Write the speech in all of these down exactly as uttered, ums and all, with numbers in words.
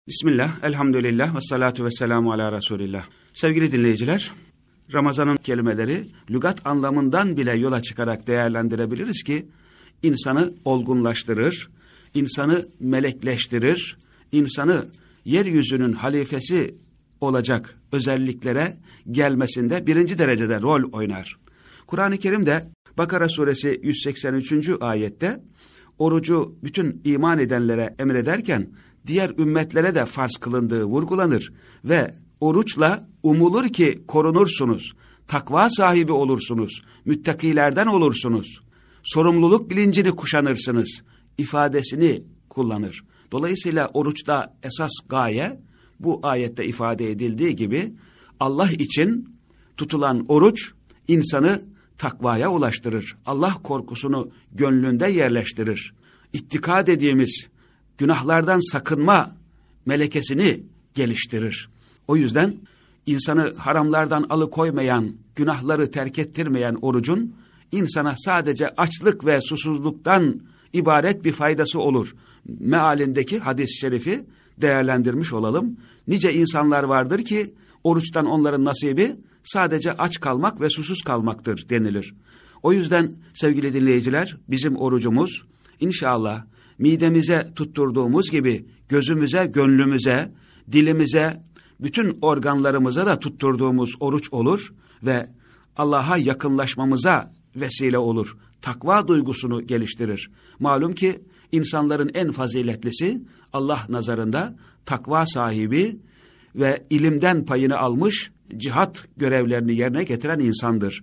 Bismillah, elhamdülillah ve salatu ve selamu ala Resulillah. Sevgili dinleyiciler, Ramazan'ın kelimeleri lügat anlamından bile yola çıkarak değerlendirebiliriz ki insanı olgunlaştırır, insanı melekleştirir, insanı yeryüzünün halifesi olacak özelliklere gelmesinde birinci derecede rol oynar. Kur'an-ı Kerim'de Bakara suresi yüz seksen üçüncü ayette orucu bütün iman edenlere emrederken diğer ümmetlere de farz kılındığı vurgulanır ve oruçla umulur ki korunursunuz, takva sahibi olursunuz, müttakilerden olursunuz, sorumluluk bilincini kuşanırsınız ifadesini kullanır. Dolayısıyla oruçta esas gaye bu ayette ifade edildiği gibi Allah için tutulan oruç insanı takvaya ulaştırır. Allah korkusunu gönlünde yerleştirir. İttika dediğimiz günahlardan sakınma melekesini geliştirir. O yüzden insanı haramlardan alıkoymayan, günahları terk ettirmeyen orucun insana sadece açlık ve susuzluktan ibaret bir faydası olur mealindeki hadis-i şerifi değerlendirmiş olalım. Nice insanlar vardır ki oruçtan onların nasibi sadece aç kalmak ve susuz kalmaktır denilir. O yüzden sevgili dinleyiciler, bizim orucumuz inşallah midemize tutturduğumuz gibi gözümüze, gönlümüze, dilimize, bütün organlarımıza da tutturduğumuz oruç olur ve Allah'a yakınlaşmamıza vesile olur. Takva duygusunu geliştirir. Malum ki insanların en faziletlisi Allah nazarında takva sahibi ve ilimden payını almış, cihat görevlerini yerine getiren insandır.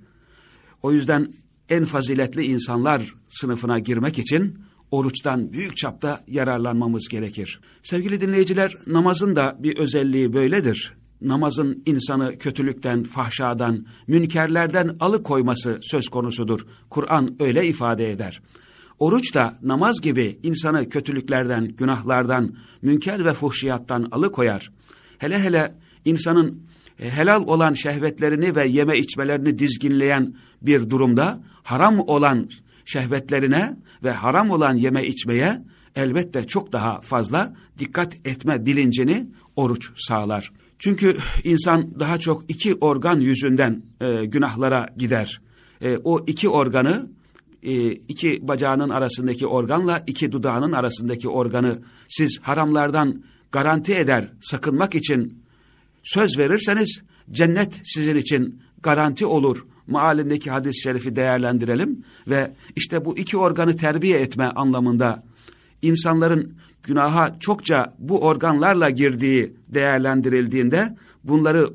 O yüzden en faziletli insanlar sınıfına girmek için oruçtan büyük çapta yararlanmamız gerekir. Sevgili dinleyiciler, namazın da bir özelliği böyledir. Namazın insanı kötülükten, fahşadan, münkerlerden alıkoyması söz konusudur. Kur'an öyle ifade eder. Oruç da namaz gibi insanı kötülüklerden, günahlardan, münker ve fuhşiyattan alıkoyar. Hele hele insanın helal olan şehvetlerini ve yeme içmelerini dizginleyen bir durumda haram olan şehvetlerine ve haram olan yeme içmeye elbette çok daha fazla dikkat etme bilincini oruç sağlar. Çünkü insan daha çok iki organ yüzünden e, günahlara gider. E, o iki organı, e, iki bacağının arasındaki organla iki dudağının arasındaki organı siz haramlardan garanti eder sakınmak için söz verirseniz cennet sizin için garanti olur mealindeki hadis-i şerifi değerlendirelim ve işte bu iki organı terbiye etme anlamında insanların günaha çokça bu organlarla girdiği değerlendirildiğinde bunları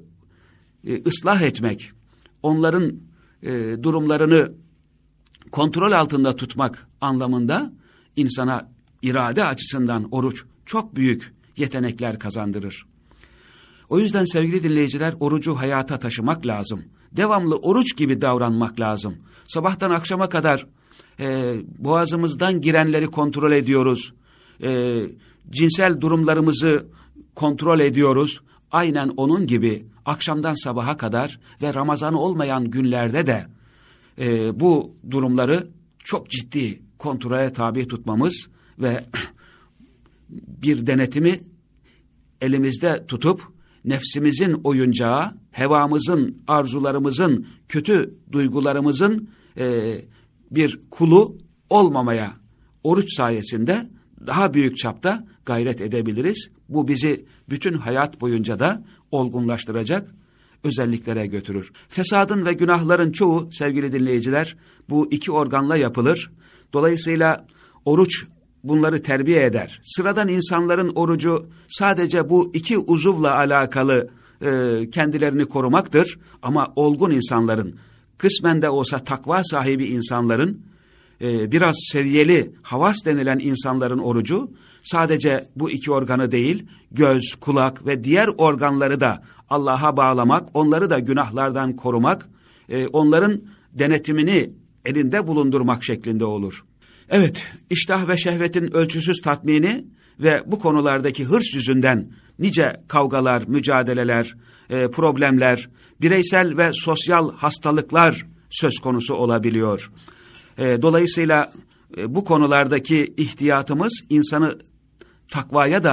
e, ıslah etmek, onların e, durumlarını kontrol altında tutmak anlamında insana irade açısından oruç çok büyük yetenekler kazandırır. O yüzden sevgili dinleyiciler, orucu hayata taşımak lazım. Devamlı oruç gibi davranmak lazım. Sabahtan akşama kadar e, boğazımızdan girenleri kontrol ediyoruz. E, cinsel durumlarımızı kontrol ediyoruz. Aynen onun gibi akşamdan sabaha kadar ve Ramazan olmayan günlerde de e, bu durumları çok ciddi kontrole tabi tutmamız ve bir denetimi elimizde tutup nefsimizin oyuncağı, hevamızın, arzularımızın, kötü duygularımızın e, bir kulu olmamaya oruç sayesinde daha büyük çapta gayret edebiliriz. Bu bizi bütün hayat boyunca da olgunlaştıracak özelliklere götürür. Fesadın ve günahların çoğu sevgili dinleyiciler bu iki organla yapılır. Dolayısıyla oruç bunları terbiye eder. Sıradan insanların orucu sadece bu iki uzuvla alakalı e, kendilerini korumaktır. Ama olgun insanların, kısmen de olsa takva sahibi insanların, e, biraz seviyeli, havas denilen insanların orucu sadece bu iki organı değil, göz, kulak ve diğer organları da Allah'a bağlamak, onları da günahlardan korumak, e, onların denetimini elinde bulundurmak şeklinde olur. Evet, iştah ve şehvetin ölçüsüz tatmini ve bu konulardaki hırs yüzünden nice kavgalar, mücadeleler, e, problemler, bireysel ve sosyal hastalıklar söz konusu olabiliyor. E, dolayısıyla e, bu konulardaki ihtiyatımız insanı takvaya da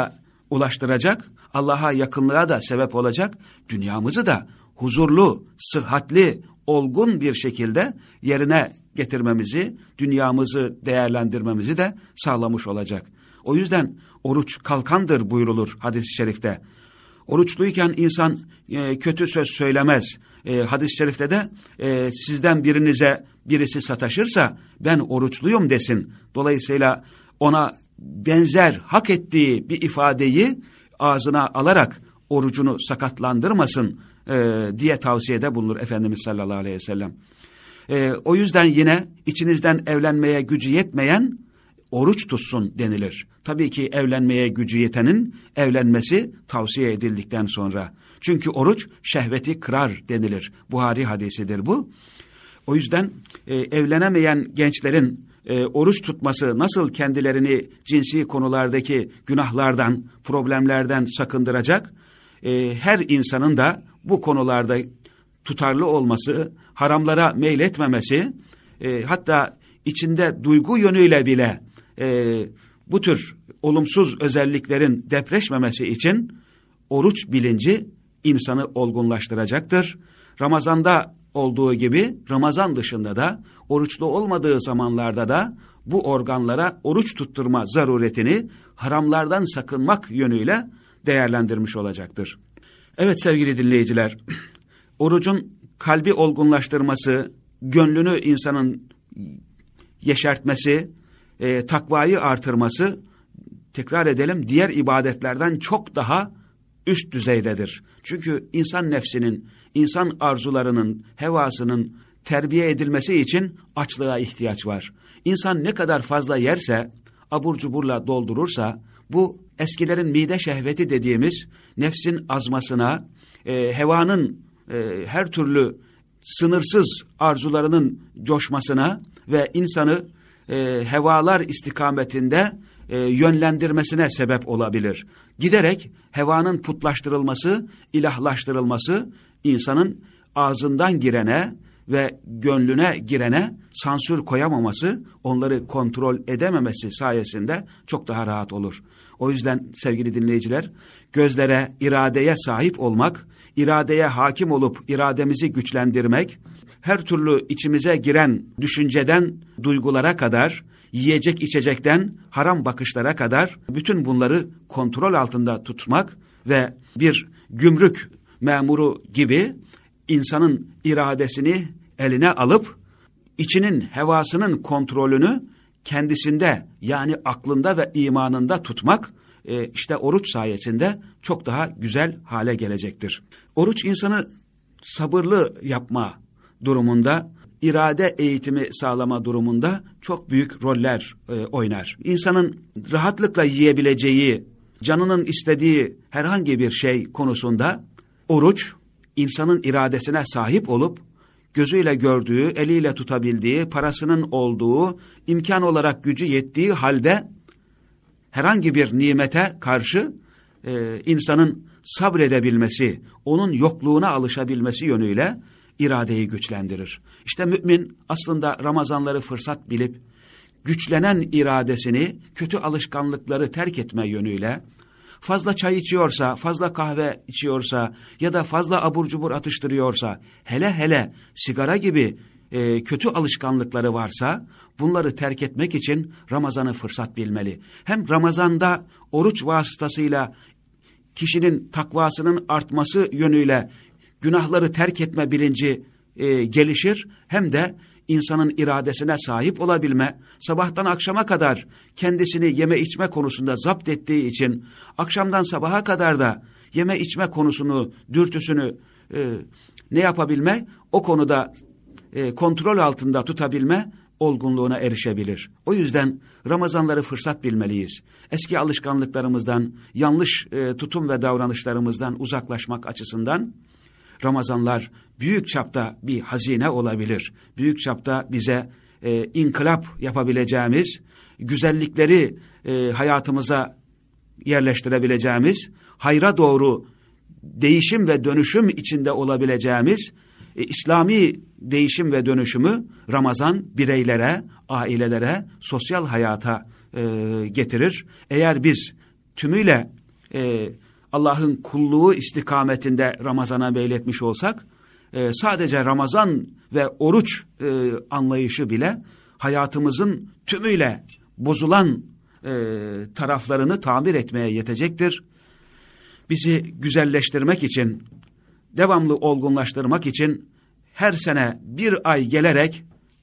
ulaştıracak, Allah'a yakınlığa da sebep olacak, dünyamızı da huzurlu, sıhhatli, olgun bir şekilde yerine getirmemizi, dünyamızı değerlendirmemizi de sağlamış olacak. O yüzden oruç kalkandır buyrulur hadis-i şerifte. Oruçluyken insan e, kötü söz söylemez. E, hadis-i şerifte de e, sizden birinize birisi sataşırsa ben oruçluyum desin. Dolayısıyla ona benzer hak ettiği bir ifadeyi ağzına alarak orucunu sakatlandırmasın e, diye tavsiyede bulunur Efendimiz sallallahu aleyhi ve sellem. E, o yüzden yine içinizden evlenmeye gücü yetmeyen oruç tutsun denilir. Tabii ki evlenmeye gücü yetenin evlenmesi tavsiye edildikten sonra. Çünkü oruç şehveti kırar denilir. Buhari hadisidir bu. O yüzden e, evlenemeyen gençlerin e, oruç tutması nasıl kendilerini cinsi konulardaki günahlardan, problemlerden sakındıracak? E, her insanın da bu konularda tutarlı olması, haramlara meyletmemesi, e, hatta içinde duygu yönüyle bile e, bu tür olumsuz özelliklerin depreşmemesi için oruç bilinci insanı olgunlaştıracaktır. Ramazanda olduğu gibi Ramazan dışında da oruçlu olmadığı zamanlarda da bu organlara oruç tutturma zaruretini haramlardan sakınmak yönüyle değerlendirmiş olacaktır. Evet sevgili dinleyiciler, orucun kalbi olgunlaştırması, gönlünü insanın yeşertmesi, e, takvayı artırması, tekrar edelim, diğer ibadetlerden çok daha üst düzeydedir. Çünkü insan nefsinin, insan arzularının, hevasının terbiye edilmesi için açlığa ihtiyaç var. İnsan ne kadar fazla yerse, abur cuburla doldurursa, bu eskilerin mide şehveti dediğimiz nefsin azmasına, e, hevanın e, her türlü sınırsız arzularının coşmasına ve insanı e, hevalar istikametinde e, yönlendirmesine sebep olabilir. Giderek hevanın putlaştırılması, ilahlaştırılması insanın ağzından girene ve gönlüne girene sansür koyamaması, onları kontrol edememesi sayesinde çok daha rahat olur. O yüzden sevgili dinleyiciler, gözlere, iradeye sahip olmak, iradeye hakim olup irademizi güçlendirmek, her türlü içimize giren düşünceden duygulara kadar, yiyecek içecekten haram bakışlara kadar bütün bunları kontrol altında tutmak ve bir gümrük memuru gibi insanın iradesini eline alıp içinin hevasının kontrolünü kendisinde, yani aklında ve imanında tutmak e, işte oruç sayesinde çok daha güzel hale gelecektir. Oruç insanı sabırlı yapma durumunda, irade eğitimi sağlama durumunda çok büyük roller e, oynar. İnsanın rahatlıkla yiyebileceği, canının istediği herhangi bir şey konusunda oruç, insanın iradesine sahip olup, gözüyle gördüğü, eliyle tutabildiği, parasının olduğu, imkan olarak gücü yettiği halde herhangi bir nimete karşı e, insanın sabredebilmesi, onun yokluğuna alışabilmesi yönüyle iradeyi güçlendirir. İşte mümin aslında Ramazanları fırsat bilip, güçlenen iradesini kötü alışkanlıkları terk etme yönüyle, fazla çay içiyorsa, fazla kahve içiyorsa ya da fazla abur cubur atıştırıyorsa, hele hele sigara gibi e, kötü alışkanlıkları varsa, bunları terk etmek için Ramazan'ı fırsat bilmeli. Hem Ramazan'da oruç vasıtasıyla kişinin takvasının artması yönüyle günahları terk etme bilinci e, gelişir, hem de insanın iradesine sahip olabilme, sabahtan akşama kadar kendisini yeme içme konusunda zapt ettiği için, akşamdan sabaha kadar da yeme içme konusunu, dürtüsünü e, ne yapabilme, o konuda e, kontrol altında tutabilme olgunluğuna erişebilir. O yüzden Ramazanları fırsat bilmeliyiz. Eski alışkanlıklarımızdan, yanlış e, tutum ve davranışlarımızdan uzaklaşmak açısından Ramazanlar büyük çapta bir hazine olabilir. Büyük çapta bize e, inkılap yapabileceğimiz, güzellikleri e, hayatımıza yerleştirebileceğimiz, hayra doğru değişim ve dönüşüm içinde olabileceğimiz, e, İslami değişim ve dönüşümü Ramazan bireylere, ailelere, sosyal hayata e, getirir. Eğer biz tümüyle e, Allah'ın kulluğu istikametinde Ramazan'a meyletmiş olsak, e, sadece Ramazan ve oruç e, anlayışı bile hayatımızın tümüyle bozulan e, taraflarını tamir etmeye yetecektir. Bizi güzelleştirmek için, devamlı olgunlaştırmak için her sene bir ay gelerek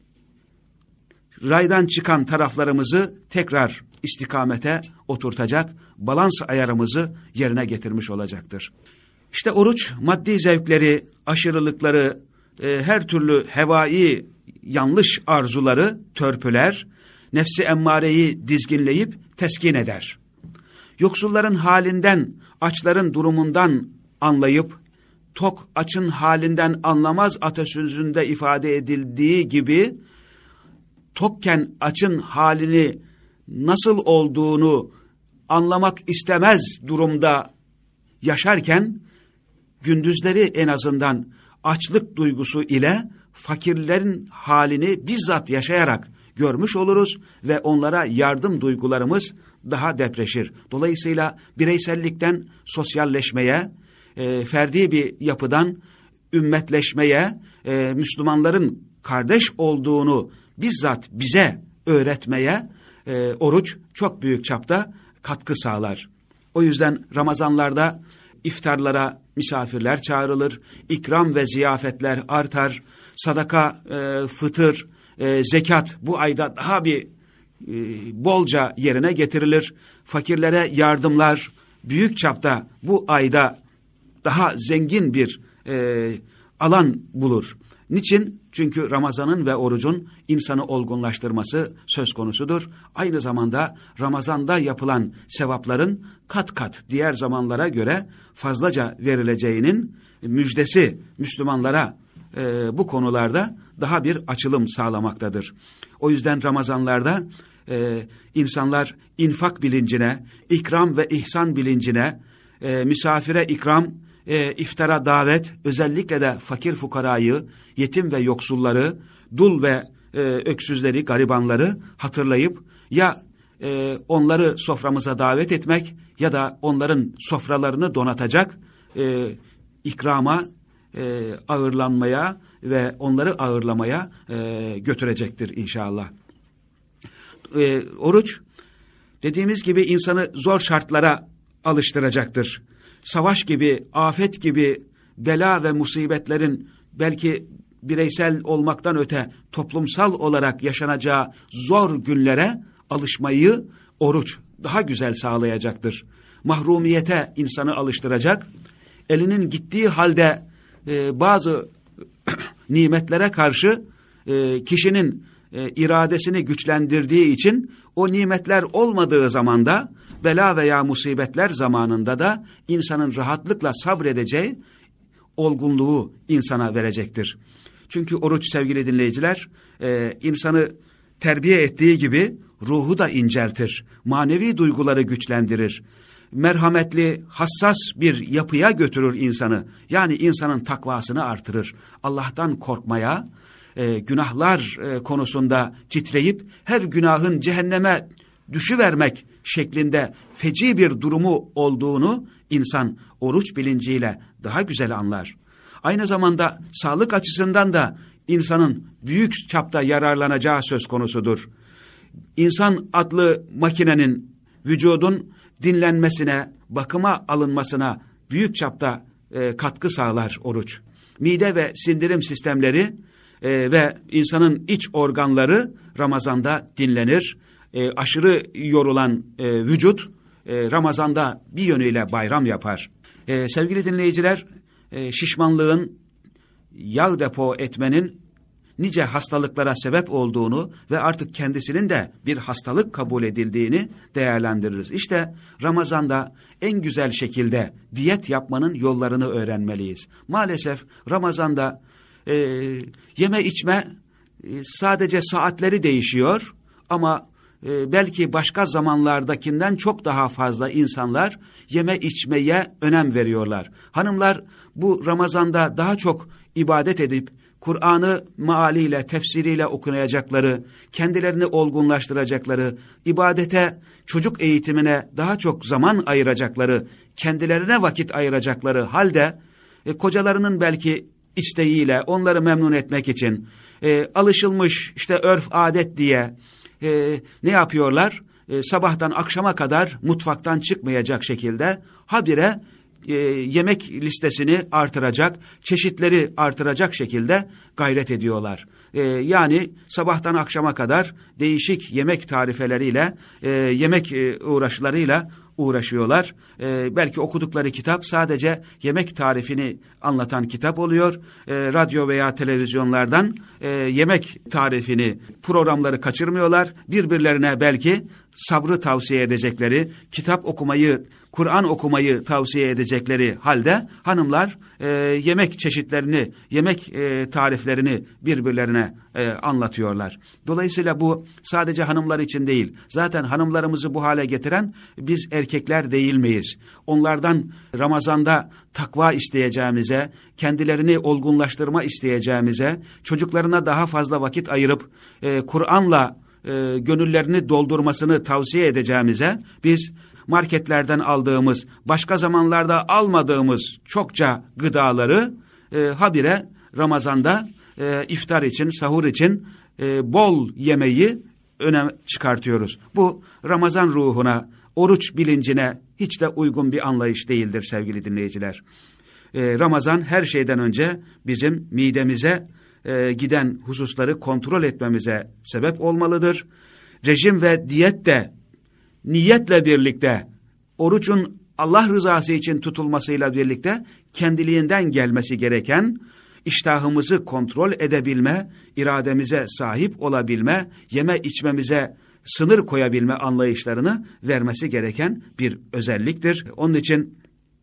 raydan çıkan taraflarımızı tekrar istikamete oturtacak, balans ayarımızı yerine getirmiş olacaktır. İşte oruç maddi zevkleri, aşırılıkları, e, her türlü hevai yanlış arzuları törpüler, nefsi emmareyi dizginleyip teskin eder. Yoksulların halinden, açların durumundan anlayıp, tok açın halinden anlamaz atasözünde ifade edildiği gibi, tokken açın halini nasıl olduğunu anlamak istemez durumda yaşarken, gündüzleri en azından açlık duygusu ile fakirlerin halini bizzat yaşayarak görmüş oluruz ve onlara yardım duygularımız daha depreşir. Dolayısıyla bireysellikten sosyalleşmeye, e, ferdi bir yapıdan ümmetleşmeye, e, Müslümanların kardeş olduğunu bizzat bize öğretmeye e, oruç çok büyük çapta katkı sağlar. O yüzden Ramazanlarda iftarlara misafirler çağrılır, ikram ve ziyafetler artar, sadaka, e, fıtır, e, zekat bu ayda daha bir e, bolca yerine getirilir. Fakirlere yardımlar büyük çapta bu ayda daha zengin bir e, alan bulur. Niçin? Çünkü Ramazan'ın ve orucun insanı olgunlaştırması söz konusudur. Aynı zamanda Ramazan'da yapılan sevapların kat kat diğer zamanlara göre fazlaca verileceğinin müjdesi Müslümanlara e, bu konularda daha bir açılım sağlamaktadır. O yüzden Ramazanlarda e, insanlar infak bilincine, ikram ve ihsan bilincine, e, misafire ikram, e, iftara davet, özellikle de fakir fukarayı, yetim ve yoksulları, dul ve e, öksüzleri, garibanları hatırlayıp ya e, onları soframıza davet etmek ya da onların sofralarını donatacak e, ikrama, e, ağırlanmaya ve onları ağırlamaya e, götürecektir inşallah. E, oruç dediğimiz gibi insanı zor şartlara alıştıracaktır. Savaş gibi, afet gibi bela ve musibetlerin belki bireysel olmaktan öte toplumsal olarak yaşanacağı zor günlere alışmayı oruç daha güzel sağlayacaktır. Mahrumiyete insanı alıştıracak, elinin gittiği halde e, bazı nimetlere karşı e, kişinin e, iradesini güçlendirdiği için o nimetler olmadığı zamanda, bela veya musibetler zamanında da insanın rahatlıkla sabredeceği olgunluğu insana verecektir. Çünkü oruç sevgili dinleyiciler, e, insanı terbiye ettiği gibi ruhu da inceltir, manevi duyguları güçlendirir. Merhametli, hassas bir yapıya götürür insanı. Yani insanın takvasını artırır. Allah'tan korkmaya, e, günahlar e, konusunda titreyip her günahın cehenneme düşüvermek şeklinde feci bir durumu olduğunu insan oruç bilinciyle daha güzel anlar. Aynı zamanda sağlık açısından da insanın büyük çapta yararlanacağı söz konusudur. İnsan adlı makinenin, vücudun dinlenmesine, bakıma alınmasına büyük çapta e, katkı sağlar oruç. Mide ve sindirim sistemleri e, ve insanın iç organları Ramazan'da dinlenir. E, aşırı yorulan e, vücut e, Ramazan'da bir yönüyle bayram yapar. E, sevgili dinleyiciler, e, şişmanlığın, yağ depo etmenin nice hastalıklara sebep olduğunu ve artık kendisinin de bir hastalık kabul edildiğini değerlendiririz. İşte Ramazan'da en güzel şekilde diyet yapmanın yollarını öğrenmeliyiz. Maalesef Ramazan'da e, yeme içme e, sadece saatleri değişiyor ama e, belki başka zamanlardakinden çok daha fazla insanlar yeme içmeye önem veriyorlar. Hanımlar bu Ramazan'da daha çok ibadet edip Kur'an'ı mealiyle, tefsiriyle okuyacakları, kendilerini olgunlaştıracakları, ibadete, çocuk eğitimine daha çok zaman ayıracakları, kendilerine vakit ayıracakları halde, e, kocalarının belki isteğiyle onları memnun etmek için, e, alışılmış işte örf adet diye e, ne yapıyorlar? E, sabahtan akşama kadar mutfaktan çıkmayacak şekilde habire e, yemek listesini artıracak, çeşitleri artıracak şekilde gayret ediyorlar. E, yani sabahtan akşama kadar değişik yemek tarifeleriyle, e, yemek e, uğraşlarıyla uğraşıyorlar. Ee, belki okudukları kitap sadece yemek tarifini anlatan kitap oluyor. Ee, radyo veya televizyonlardan e, yemek tarifini, programları kaçırmıyorlar. Birbirlerine belki sabrı tavsiye edecekleri, kitap okumayı, Kur'an okumayı tavsiye edecekleri halde hanımlar e, yemek çeşitlerini, yemek e, tariflerini birbirlerine e, anlatıyorlar. Dolayısıyla bu sadece hanımlar için değil. Zaten hanımlarımızı bu hale getiren biz erkekler değil miyiz? Onlardan Ramazan'da takva isteyeceğimize, kendilerini olgunlaştırma isteyeceğimize, çocuklarına daha fazla vakit ayırıp e, Kur'an'la e, gönüllerini doldurmasını tavsiye edeceğimize biz marketlerden aldığımız, başka zamanlarda almadığımız çokça gıdaları e, habire Ramazan'da e, iftar için, sahur için e, bol yemeği öne çıkartıyoruz. Bu Ramazan ruhuna, oruç bilincine hiç de uygun bir anlayış değildir sevgili dinleyiciler. E, Ramazan her şeyden önce bizim midemize e, giden hususları kontrol etmemize sebep olmalıdır. Rejim ve diyet de niyetle birlikte, orucun Allah rızası için tutulmasıyla birlikte kendiliğinden gelmesi gereken, iştahımızı kontrol edebilme, irademize sahip olabilme, yeme içmemize sınır koyabilme anlayışlarını vermesi gereken bir özelliktir. Onun için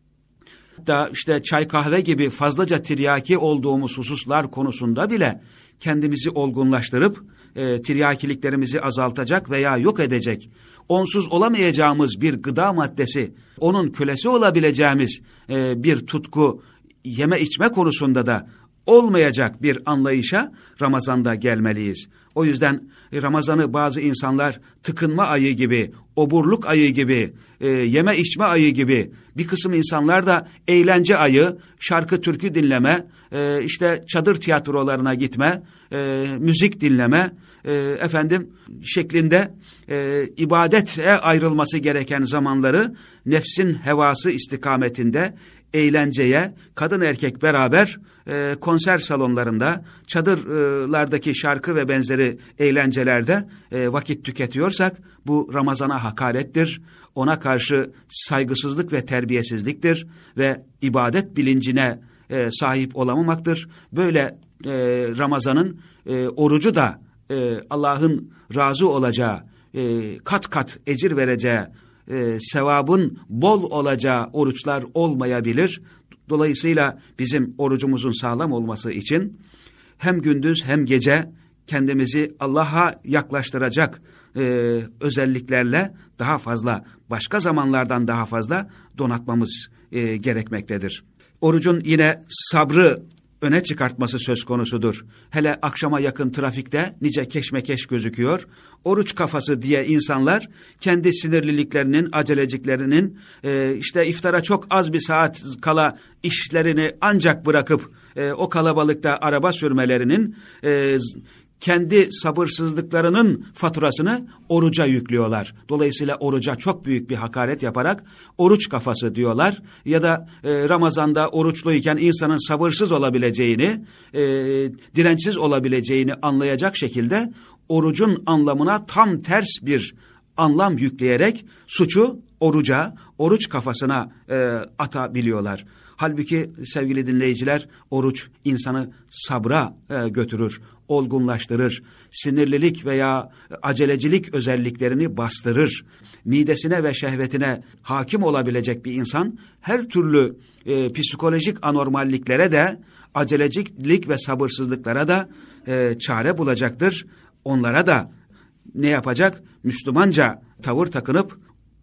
hatta işte çay kahve gibi fazlaca tiryaki olduğumuz hususlar konusunda bile kendimizi olgunlaştırıp e, tiryakiliklerimizi azaltacak veya yok edecek, onsuz olamayacağımız bir gıda maddesi, onun kölesi olabileceğimiz e, bir tutku, yeme içme konusunda da olmayacak bir anlayışa Ramazan'da gelmeliyiz. O yüzden Ramazan'ı bazı insanlar tıkınma ayı gibi, oburluk ayı gibi, e, yeme içme ayı gibi, bir kısım insanlar da eğlence ayı, şarkı türkü dinleme, e, işte çadır tiyatrolarına gitme, e, müzik dinleme, e, efendim şeklinde e, ibadete ayrılması gereken zamanları nefsin hevası istikametinde eğlenceye, kadın erkek beraber e, konser salonlarında, çadırlardaki şarkı ve benzeri eğlencelerde e, vakit tüketiyorsak bu Ramazan'a hakarettir. Ona karşı saygısızlık ve terbiyesizliktir ve ibadet bilincine e, sahip olamamaktır. Böyle e, Ramazan'ın e, orucu da e, Allah'ın razı olacağı, e, kat kat ecir vereceği, e, sevabın bol olacağı oruçlar olmayabilir. Dolayısıyla bizim orucumuzun sağlam olması için hem gündüz hem gece kendimizi Allah'a yaklaştıracak e, özelliklerle daha fazla, başka zamanlardan daha fazla donatmamız e, gerekmektedir. Orucun yine sabrı öne çıkartması söz konusudur. Hele akşama yakın trafikte nice keşmekeş gözüküyor. Oruç kafası diye insanlar kendi sinirliliklerinin, aceleciklerinin, e, işte iftara çok az bir saat kala işlerini ancak bırakıp e, o kalabalıkta araba sürmelerinin, e, kendi sabırsızlıklarının faturasını oruca yüklüyorlar. Dolayısıyla oruca çok büyük bir hakaret yaparak oruç kafası diyorlar. Ya da e, Ramazan'da oruçluyken insanın sabırsız olabileceğini, e, dirençsiz olabileceğini anlayacak şekilde orucun anlamına tam ters bir anlam yükleyerek suçu oruca, oruç kafasına e, atabiliyorlar. Halbuki sevgili dinleyiciler, oruç insanı sabra e, götürür, olgunlaştırır, sinirlilik veya acelecilik özelliklerini bastırır. Midesine ve şehvetine hakim olabilecek bir insan her türlü e, psikolojik anormalliklere de, acelecilik ve sabırsızlıklara da e, çare bulacaktır. Onlara da ne yapacak? Müslümanca tavır takınıp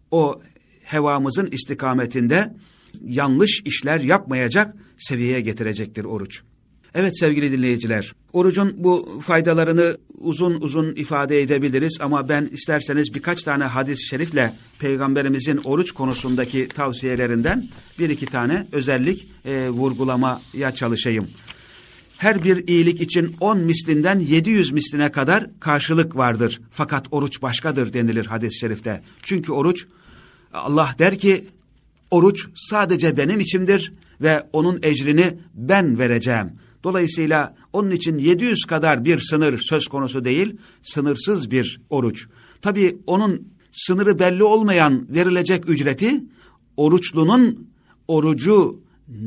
o hevamızın istikametinde yanlış işler yapmayacak seviyeye getirecektir oruç. Evet sevgili dinleyiciler, orucun bu faydalarını uzun uzun ifade edebiliriz ama ben isterseniz birkaç tane hadis-i şerifle Peygamberimizin oruç konusundaki tavsiyelerinden bir iki tane özellik e, vurgulamaya çalışayım. Her bir iyilik için on mislinden yedi yüz misline kadar karşılık vardır. Fakat oruç başkadır denilir hadis-i şerifte. Çünkü oruç, Allah der ki, oruç sadece benim içimdir ve onun ecrini ben vereceğim. Dolayısıyla onun için yedi yüz kadar bir sınır söz konusu değil, sınırsız bir oruç. Tabii onun sınırı belli olmayan verilecek ücreti, oruçlunun orucu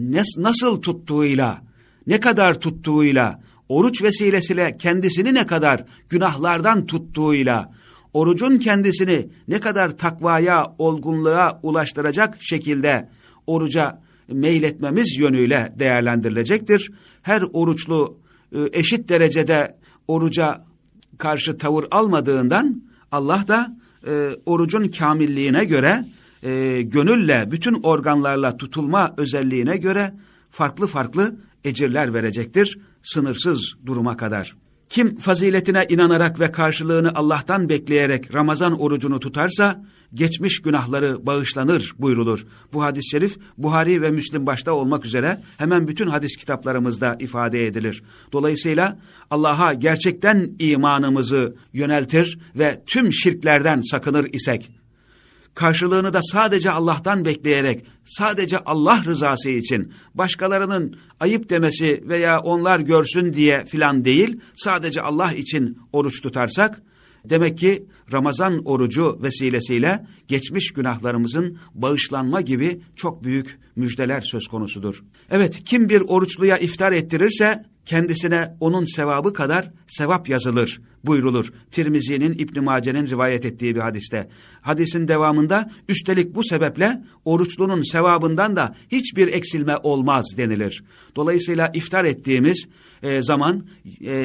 nasıl tuttuğuyla, ne kadar tuttuğuyla, oruç vesilesiyle kendisini ne kadar günahlardan tuttuğuyla, orucun kendisini ne kadar takvaya, olgunluğa ulaştıracak şekilde oruca meyletmemiz yönüyle değerlendirilecektir. Her oruçlu eşit derecede oruca karşı tavır almadığından Allah da e, orucun kamilliğine göre, e, gönülle, bütün organlarla tutulma özelliğine göre farklı farklı ecirler verecektir, sınırsız duruma kadar. Kim faziletine inanarak ve karşılığını Allah'tan bekleyerek Ramazan orucunu tutarsa, geçmiş günahları bağışlanır buyrulur. Bu hadis-i şerif Buhari ve Müslim başta olmak üzere hemen bütün hadis kitaplarımızda ifade edilir. Dolayısıyla Allah'a gerçekten imanımızı yöneltir ve tüm şirklerden sakınır isek, karşılığını da sadece Allah'tan bekleyerek, sadece Allah rızası için, başkalarının ayıp demesi veya onlar görsün diye filan değil, sadece Allah için oruç tutarsak, demek ki Ramazan orucu vesilesiyle geçmiş günahlarımızın bağışlanma gibi çok büyük müjdeler söz konusudur. Evet, kim bir oruçluya iftar ettirirse kendisine onun sevabı kadar sevap yazılır buyrulur. Tirmizi'nin, İbn Mace'nin rivayet ettiği bir hadiste. Hadisin devamında üstelik bu sebeple oruçlunun sevabından da hiçbir eksilme olmaz denilir. Dolayısıyla iftar ettiğimiz e, zaman e,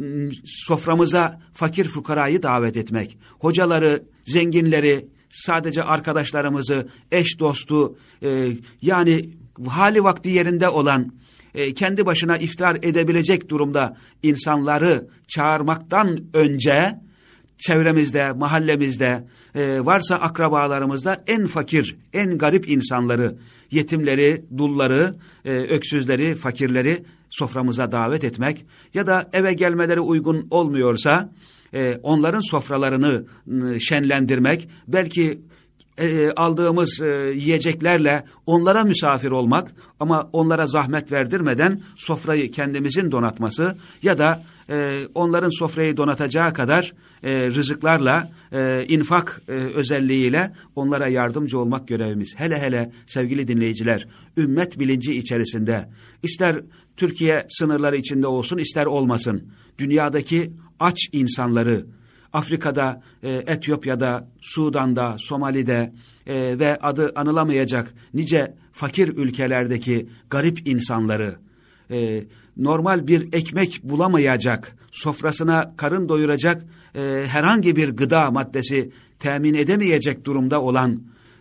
soframıza fakir fukarayı davet etmek, hocaları, zenginleri, sadece arkadaşlarımızı, eş dostu, e, yani hali vakti yerinde olan, kendi başına iftar edebilecek durumda insanları çağırmaktan önce çevremizde, mahallemizde, varsa akrabalarımızda en fakir, en garip insanları, yetimleri, dulları, öksüzleri, fakirleri soframıza davet etmek ya da eve gelmeleri uygun olmuyorsa onların sofralarını şenlendirmek, belki E, aldığımız e, yiyeceklerle onlara misafir olmak ama onlara zahmet verdirmeden sofrayı kendimizin donatması ya da e, onların sofrayı donatacağı kadar e, rızıklarla, e, infak e, özelliğiyle onlara yardımcı olmak görevimiz. Hele hele sevgili dinleyiciler, ümmet bilinci içerisinde, ister Türkiye sınırları içinde olsun ister olmasın, dünyadaki aç insanları, Afrika'da, e, Etiyopya'da, Sudan'da, Somali'de e, ve adı anılamayacak nice fakir ülkelerdeki garip insanları, e, normal bir ekmek bulamayacak, sofrasına karın doyuracak e, herhangi bir gıda maddesi temin edemeyecek durumda olan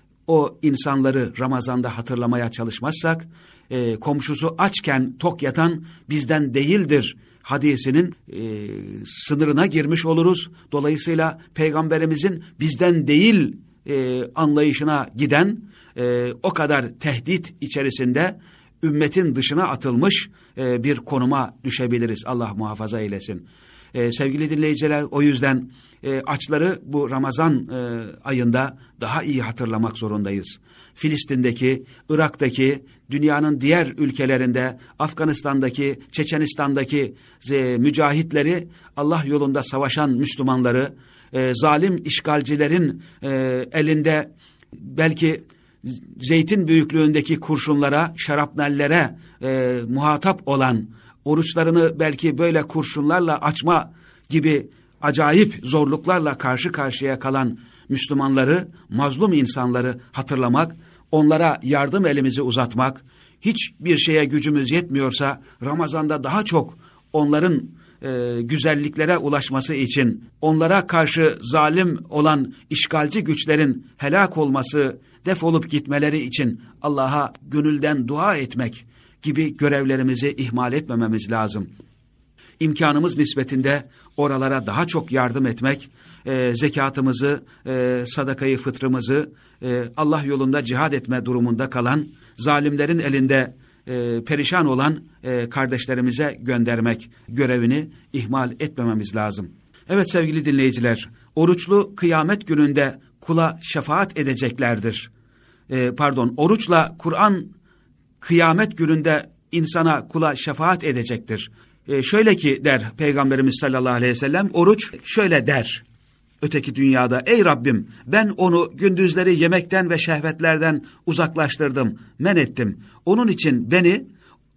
o insanları Ramazan'da hatırlamaya çalışmazsak, e, komşusu açken tok yatan bizden değildir hadisinin e, sınırına girmiş oluruz. Dolayısıyla Peygamberimizin bizden değil e, anlayışına giden, e, o kadar tehdit içerisinde ümmetin dışına atılmış e, bir konuma düşebiliriz. Allah muhafaza eylesin. E, sevgili dinleyiciler, o yüzden e, açları bu Ramazan e, ayında daha iyi hatırlamak zorundayız. Filistin'deki, Irak'taki, dünyanın diğer ülkelerinde, Afganistan'daki, Çeçenistan'daki e, mücahitleri, Allah yolunda savaşan Müslümanları, e, zalim işgalcilerin e, elinde belki zeytin büyüklüğündeki kurşunlara, şarapnellere e, muhatap olan, oruçlarını belki böyle kurşunlarla açma gibi acayip zorluklarla karşı karşıya kalan Müslümanları, mazlum insanları hatırlamak, onlara yardım elimizi uzatmak, hiçbir şeye gücümüz yetmiyorsa Ramazan'da daha çok onların e, güzelliklere ulaşması için, onlara karşı zalim olan işgalci güçlerin helak olması, defolup gitmeleri için Allah'a gönülden dua etmek, gibi görevlerimizi ihmal etmememiz lazım. İmkanımız nispetinde oralara daha çok yardım etmek, e, zekatımızı, e, sadakayı, fıtrımızı e, Allah yolunda cihad etme durumunda kalan, zalimlerin elinde e, perişan olan e, kardeşlerimize göndermek görevini ihmal etmememiz lazım. Evet sevgili dinleyiciler, oruçlu kıyamet gününde kula şefaat edeceklerdir. E, pardon, oruçla Kur'an kıyamet gününde insana, kula şefaat edecektir. E, şöyle ki der Peygamberimiz sallallahu aleyhi ve sellem, oruç şöyle der öteki dünyada: ey Rabbim, ben onu gündüzleri yemekten ve şehvetlerden uzaklaştırdım, men ettim. Onun için beni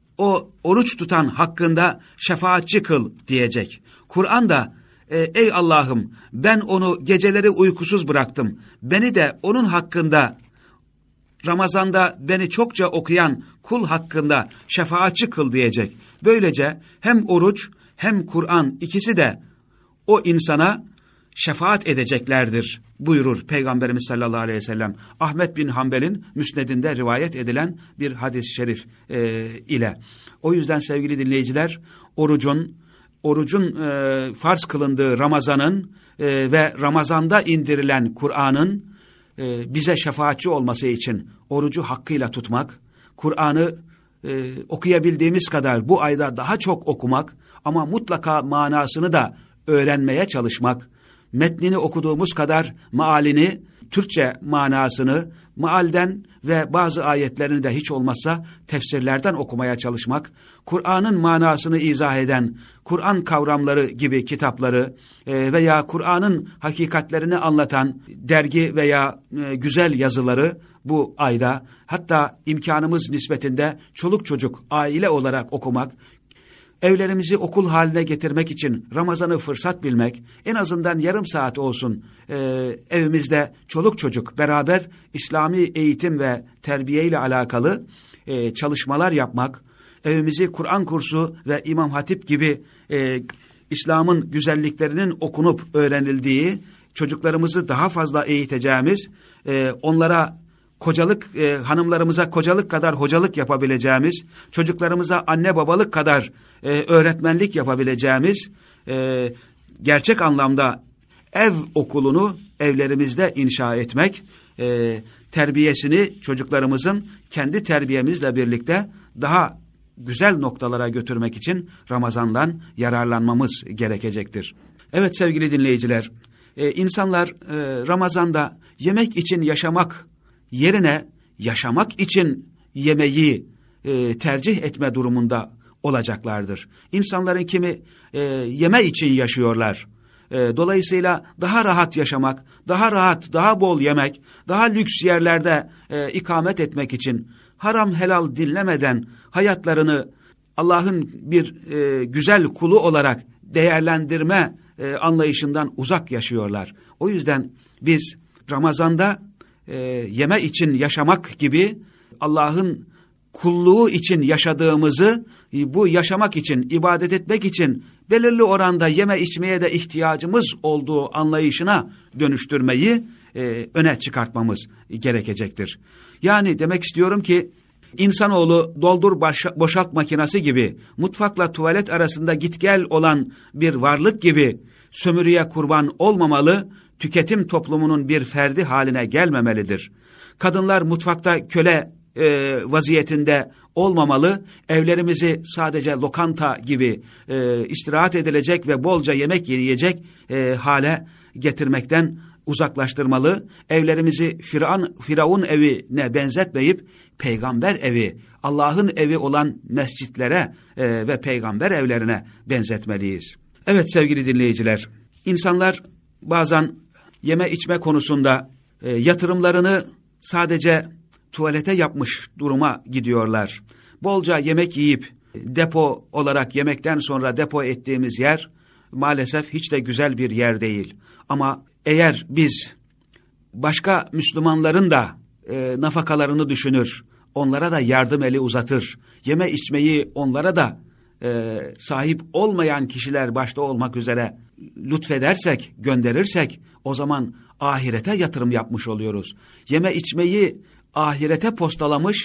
o oruç tutan hakkında şefaatçi kıl diyecek. Kur'an da e, ey Allah'ım, ben onu geceleri uykusuz bıraktım, beni de onun hakkında, Ramazan'da beni çokça okuyan kul hakkında şefaatçi kıl diyecek. Böylece hem oruç hem Kur'an ikisi de o insana şefaat edeceklerdir buyurur Peygamberimiz sallallahu aleyhi ve sellem. Ahmet bin Hanbel'in müsnedinde rivayet edilen bir hadis-i şerif e, ile. O yüzden sevgili dinleyiciler, orucun, orucun e, farz kılındığı Ramazan'ın e, ve Ramazan'da indirilen Kur'an'ın e, bize şefaatçi olması için orucu hakkıyla tutmak, Kur'an'ı e, okuyabildiğimiz kadar bu ayda daha çok okumak ama mutlaka manasını da öğrenmeye çalışmak, metnini okuduğumuz kadar mealini, Türkçe manasını, mealden ve bazı ayetlerini de hiç olmazsa tefsirlerden okumaya çalışmak, Kur'an'ın manasını izah eden Kur'an kavramları gibi kitapları e, veya Kur'an'ın hakikatlerini anlatan dergi veya e, güzel yazıları bu ayda, hatta imkanımız nispetinde çoluk çocuk, aile olarak okumak, evlerimizi okul haline getirmek için Ramazan'ı fırsat bilmek, en azından yarım saat olsun e, evimizde çoluk çocuk beraber İslami eğitim ve terbiye ile alakalı e, çalışmalar yapmak, evimizi Kur'an kursu ve İmam Hatip gibi e, İslam'ın güzelliklerinin okunup öğrenildiği, çocuklarımızı daha fazla eğiteceğimiz, e, onlara kocalık, e, hanımlarımıza kocalık kadar hocalık yapabileceğimiz, çocuklarımıza anne babalık kadar e, öğretmenlik yapabileceğimiz, e, gerçek anlamda ev okulunu evlerimizde inşa etmek, e, terbiyesini çocuklarımızın kendi terbiyemizle birlikte daha güzel noktalara götürmek için Ramazan'dan yararlanmamız gerekecektir. Evet sevgili dinleyiciler, e, insanlar e, Ramazan'da yemek için yaşamak yerine yaşamak için yemeği e, tercih etme durumunda olacaklardır. İnsanların kimi e, yeme için yaşıyorlar. E, dolayısıyla daha rahat yaşamak, daha rahat, daha bol yemek, daha lüks yerlerde e, ikamet etmek için haram helal dinlemeden hayatlarını Allah'ın bir e, güzel kulu olarak değerlendirme e, anlayışından uzak yaşıyorlar. O yüzden biz Ramazan'da e, yeme için yaşamak gibi Allah'ın kulluğu için yaşadığımızı, e, bu yaşamak için, ibadet etmek için belirli oranda yeme içmeye de ihtiyacımız olduğu anlayışına dönüştürmeyi e, öne çıkartmamız gerekecektir. Yani demek istiyorum ki insanoğlu doldur boşalt makinesi gibi, mutfakla tuvalet arasında git gel olan bir varlık gibi sömürüye kurban olmamalı, tüketim toplumunun bir ferdi haline gelmemelidir. Kadınlar mutfakta köle e, vaziyetinde olmamalı, evlerimizi sadece lokanta gibi e, istirahat edilecek ve bolca yemek yiyecek e, hale getirmekten uzaklaştırmalı. Evlerimizi Firavun, Firavun evine benzetmeyip peygamber evi, Allah'ın evi olan mescitlere e, ve peygamber evlerine benzetmeliyiz. Evet sevgili dinleyiciler, insanlar bazen yeme içme konusunda e, yatırımlarını sadece tuvalete yapmış duruma gidiyorlar. Bolca yemek yiyip depo olarak yemekten sonra depo ettiğimiz yer maalesef hiç de güzel bir yer değil. Ama eğer biz başka Müslümanların da e, nafakalarını düşünür, onlara da yardım eli uzatır, yeme içmeyi onlara da e, sahip olmayan kişiler başta olmak üzere lütfedersek, gönderirsek, o zaman ahirete yatırım yapmış oluyoruz. Yeme içmeyi ahirete postalamış,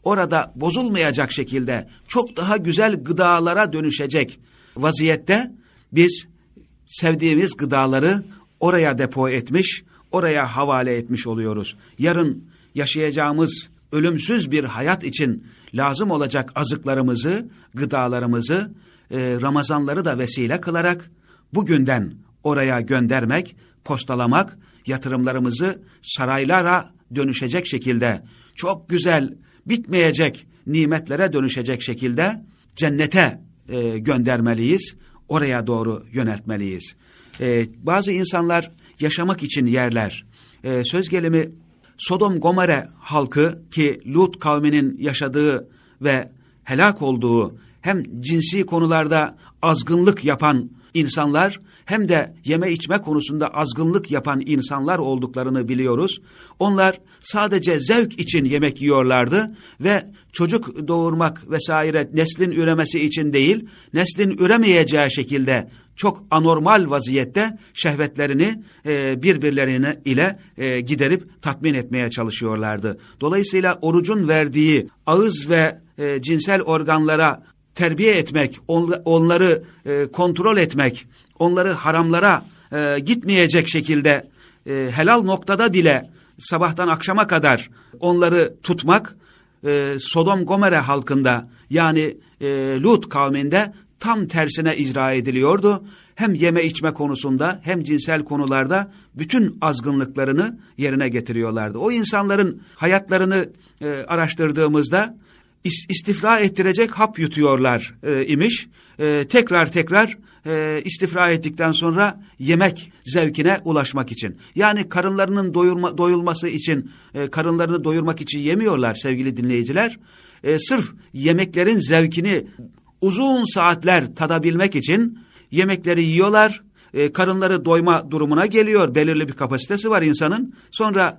orada bozulmayacak şekilde çok daha güzel gıdalara dönüşecek vaziyette biz sevdiğimiz gıdaları oraya depo etmiş, oraya havale etmiş oluyoruz. Yarın yaşayacağımız ölümsüz bir hayat için lazım olacak azıklarımızı, gıdalarımızı, e, Ramazanları da vesile kılarak bugünden oraya göndermek, postalamak, yatırımlarımızı saraylara dönüşecek şekilde, çok güzel, bitmeyecek nimetlere dönüşecek şekilde cennete e, göndermeliyiz, oraya doğru yöneltmeliyiz. E, bazı insanlar yaşamak için yerler. E, söz gelimi Sodom Gomorre halkı ki Lut kavminin yaşadığı ve helak olduğu hem cinsi konularda azgınlık yapan insanlar hem de yeme içme konusunda azgınlık yapan insanlar olduklarını biliyoruz. Onlar sadece zevk için yemek yiyorlardı ve çocuk doğurmak vesaire neslin üremesi için değil, neslin üremeyeceği şekilde çok anormal vaziyette şehvetlerini e, birbirlerine ile e, giderip tatmin etmeye çalışıyorlardı. Dolayısıyla orucun verdiği ağız ve e, cinsel organlara terbiye etmek, on, onları e, kontrol etmek, onları haramlara e, gitmeyecek şekilde e, helal noktada bile sabahtan akşama kadar onları tutmak e, Sodom Gomorre halkında yani e, Lut kavminde tam tersine icra ediliyordu. Hem yeme içme konusunda hem cinsel konularda bütün azgınlıklarını yerine getiriyorlardı. O insanların hayatlarını e, araştırdığımızda istifra ettirecek hap yutuyorlar e, imiş. E, tekrar tekrar e, istifra ettikten sonra yemek zevkine ulaşmak için. Yani karınlarının doyurma, doyulması için, e, karınlarını doyurmak için yemiyorlar sevgili dinleyiciler. E, sırf yemeklerin zevkini uzun saatler tadabilmek için yemekleri yiyorlar. E, karınları doyma durumuna geliyor. Belirli bir kapasitesi var insanın. Sonra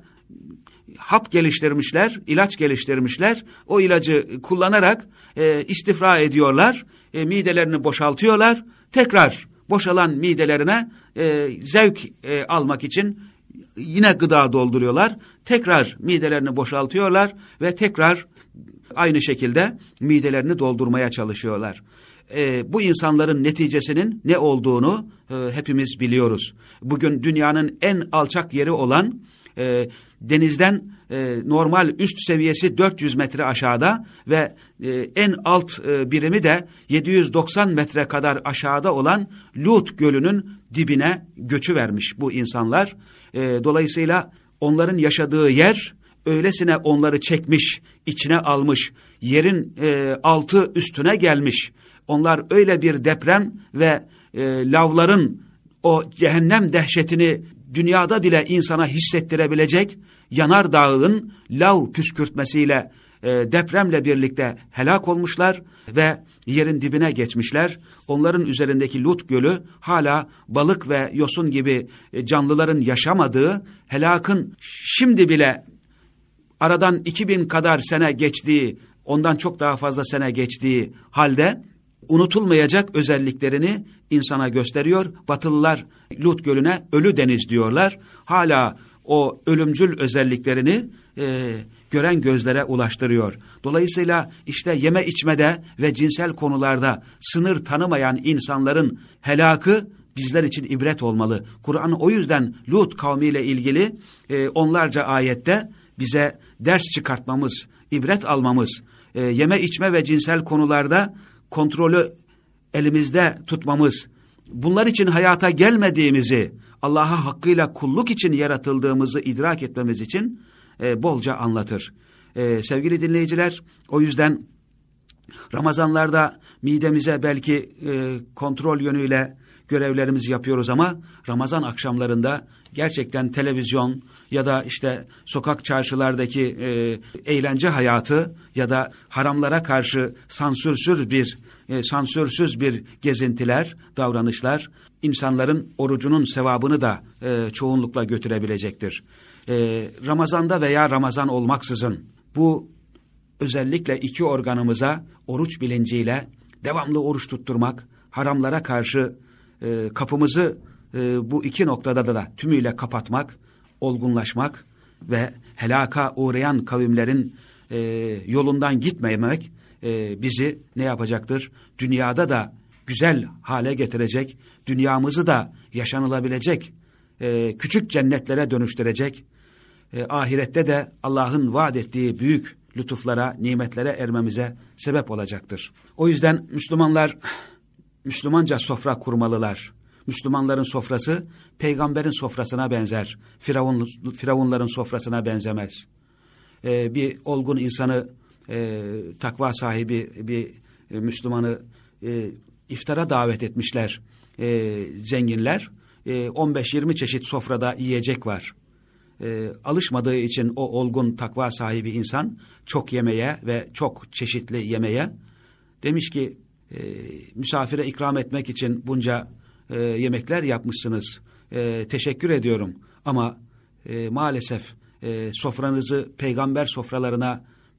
hap geliştirmişler, ilaç geliştirmişler. O ilacı kullanarak e, istifra ediyorlar. E, midelerini boşaltıyorlar. Tekrar boşalan midelerine e, zevk e, almak için yine gıda dolduruyorlar. Tekrar midelerini boşaltıyorlar ve tekrar aynı şekilde midelerini doldurmaya çalışıyorlar. E, bu insanların neticesinin ne olduğunu e, hepimiz biliyoruz. Bugün dünyanın en alçak yeri olan e, denizden e, normal üst seviyesi dört yüz metre aşağıda ve e, en alt e, birimi de yedi yüz doksan metre kadar aşağıda olan Lut Gölü'nün dibine göçü vermiş bu insanlar. E, dolayısıyla onların yaşadığı yer öylesine onları çekmiş, içine almış, yerin e, altı üstüne gelmiş. Onlar öyle bir deprem ve e, lavların o cehennem dehşetini dünyada bile insana hissettirebilecek yanardağın lav püskürtmesiyle e, depremle birlikte helak olmuşlar ve yerin dibine geçmişler. Onların üzerindeki Lut Gölü hala balık ve yosun gibi e, canlıların yaşamadığı, helakın şimdi bile aradan iki bin kadar sene geçtiği, ondan çok daha fazla sene geçtiği halde unutulmayacak özelliklerini insana gösteriyor. Batılılar Lut Gölü'ne ölü deniz diyorlar. Hala o ölümcül özelliklerini e, gören gözlere ulaştırıyor. Dolayısıyla işte yeme içmede ve cinsel konularda sınır tanımayan insanların helakı bizler için ibret olmalı. Kur'an o yüzden Lut kavmiyle ilgili e, onlarca ayette bize ders çıkartmamız, ibret almamız, e, yeme içme ve cinsel konularda kontrolü elimizde tutmamız, bunlar için hayata gelmediğimizi, Allah'a hakkıyla kulluk için yaratıldığımızı idrak etmemiz için e, bolca anlatır. E, sevgili dinleyiciler, o yüzden Ramazanlarda midemize belki e, kontrol yönüyle görevlerimizi yapıyoruz ama Ramazan akşamlarında gerçekten televizyon ya da işte sokak çarşılardaki e, eğlence hayatı ya da haramlara karşı sansürsüz bir e, sansürsüz bir gezintiler, davranışlar insanların orucunun sevabını da e, çoğunlukla götürebilecektir. E, Ramazanda veya Ramazan olmaksızın bu özellikle iki organımıza oruç bilinciyle devamlı oruç tutturmak, haramlara karşı e, kapımızı e, bu iki noktada da, da tümüyle kapatmak, olgunlaşmak ve helaka uğrayan kavimlerin e, yolundan gitmemek e, bizi ne yapacaktır? Dünyada da güzel hale getirecek, dünyamızı da yaşanılabilecek, e, küçük cennetlere dönüştürecek, e, ahirette de Allah'ın vaat ettiği büyük lütuflara, nimetlere ermemize sebep olacaktır. O yüzden Müslümanlar Müslümanca sofra kurmalılar. Müslümanların sofrası peygamberin sofrasına benzer. Firavun, Firavunların sofrasına benzemez. Ee, bir olgun insanı, e, takva sahibi bir e, Müslümanı e, iftara davet etmişler e, zenginler. E, on beş yirmi çeşit sofrada yiyecek var. E, alışmadığı için o olgun takva sahibi insan çok yemeye ve çok çeşitli yemeye demiş ki e, misafire ikram etmek için bunca e, yemekler yapmışsınız. E, teşekkür ediyorum ama e, maalesef e, sofranızı peygamber sofralarına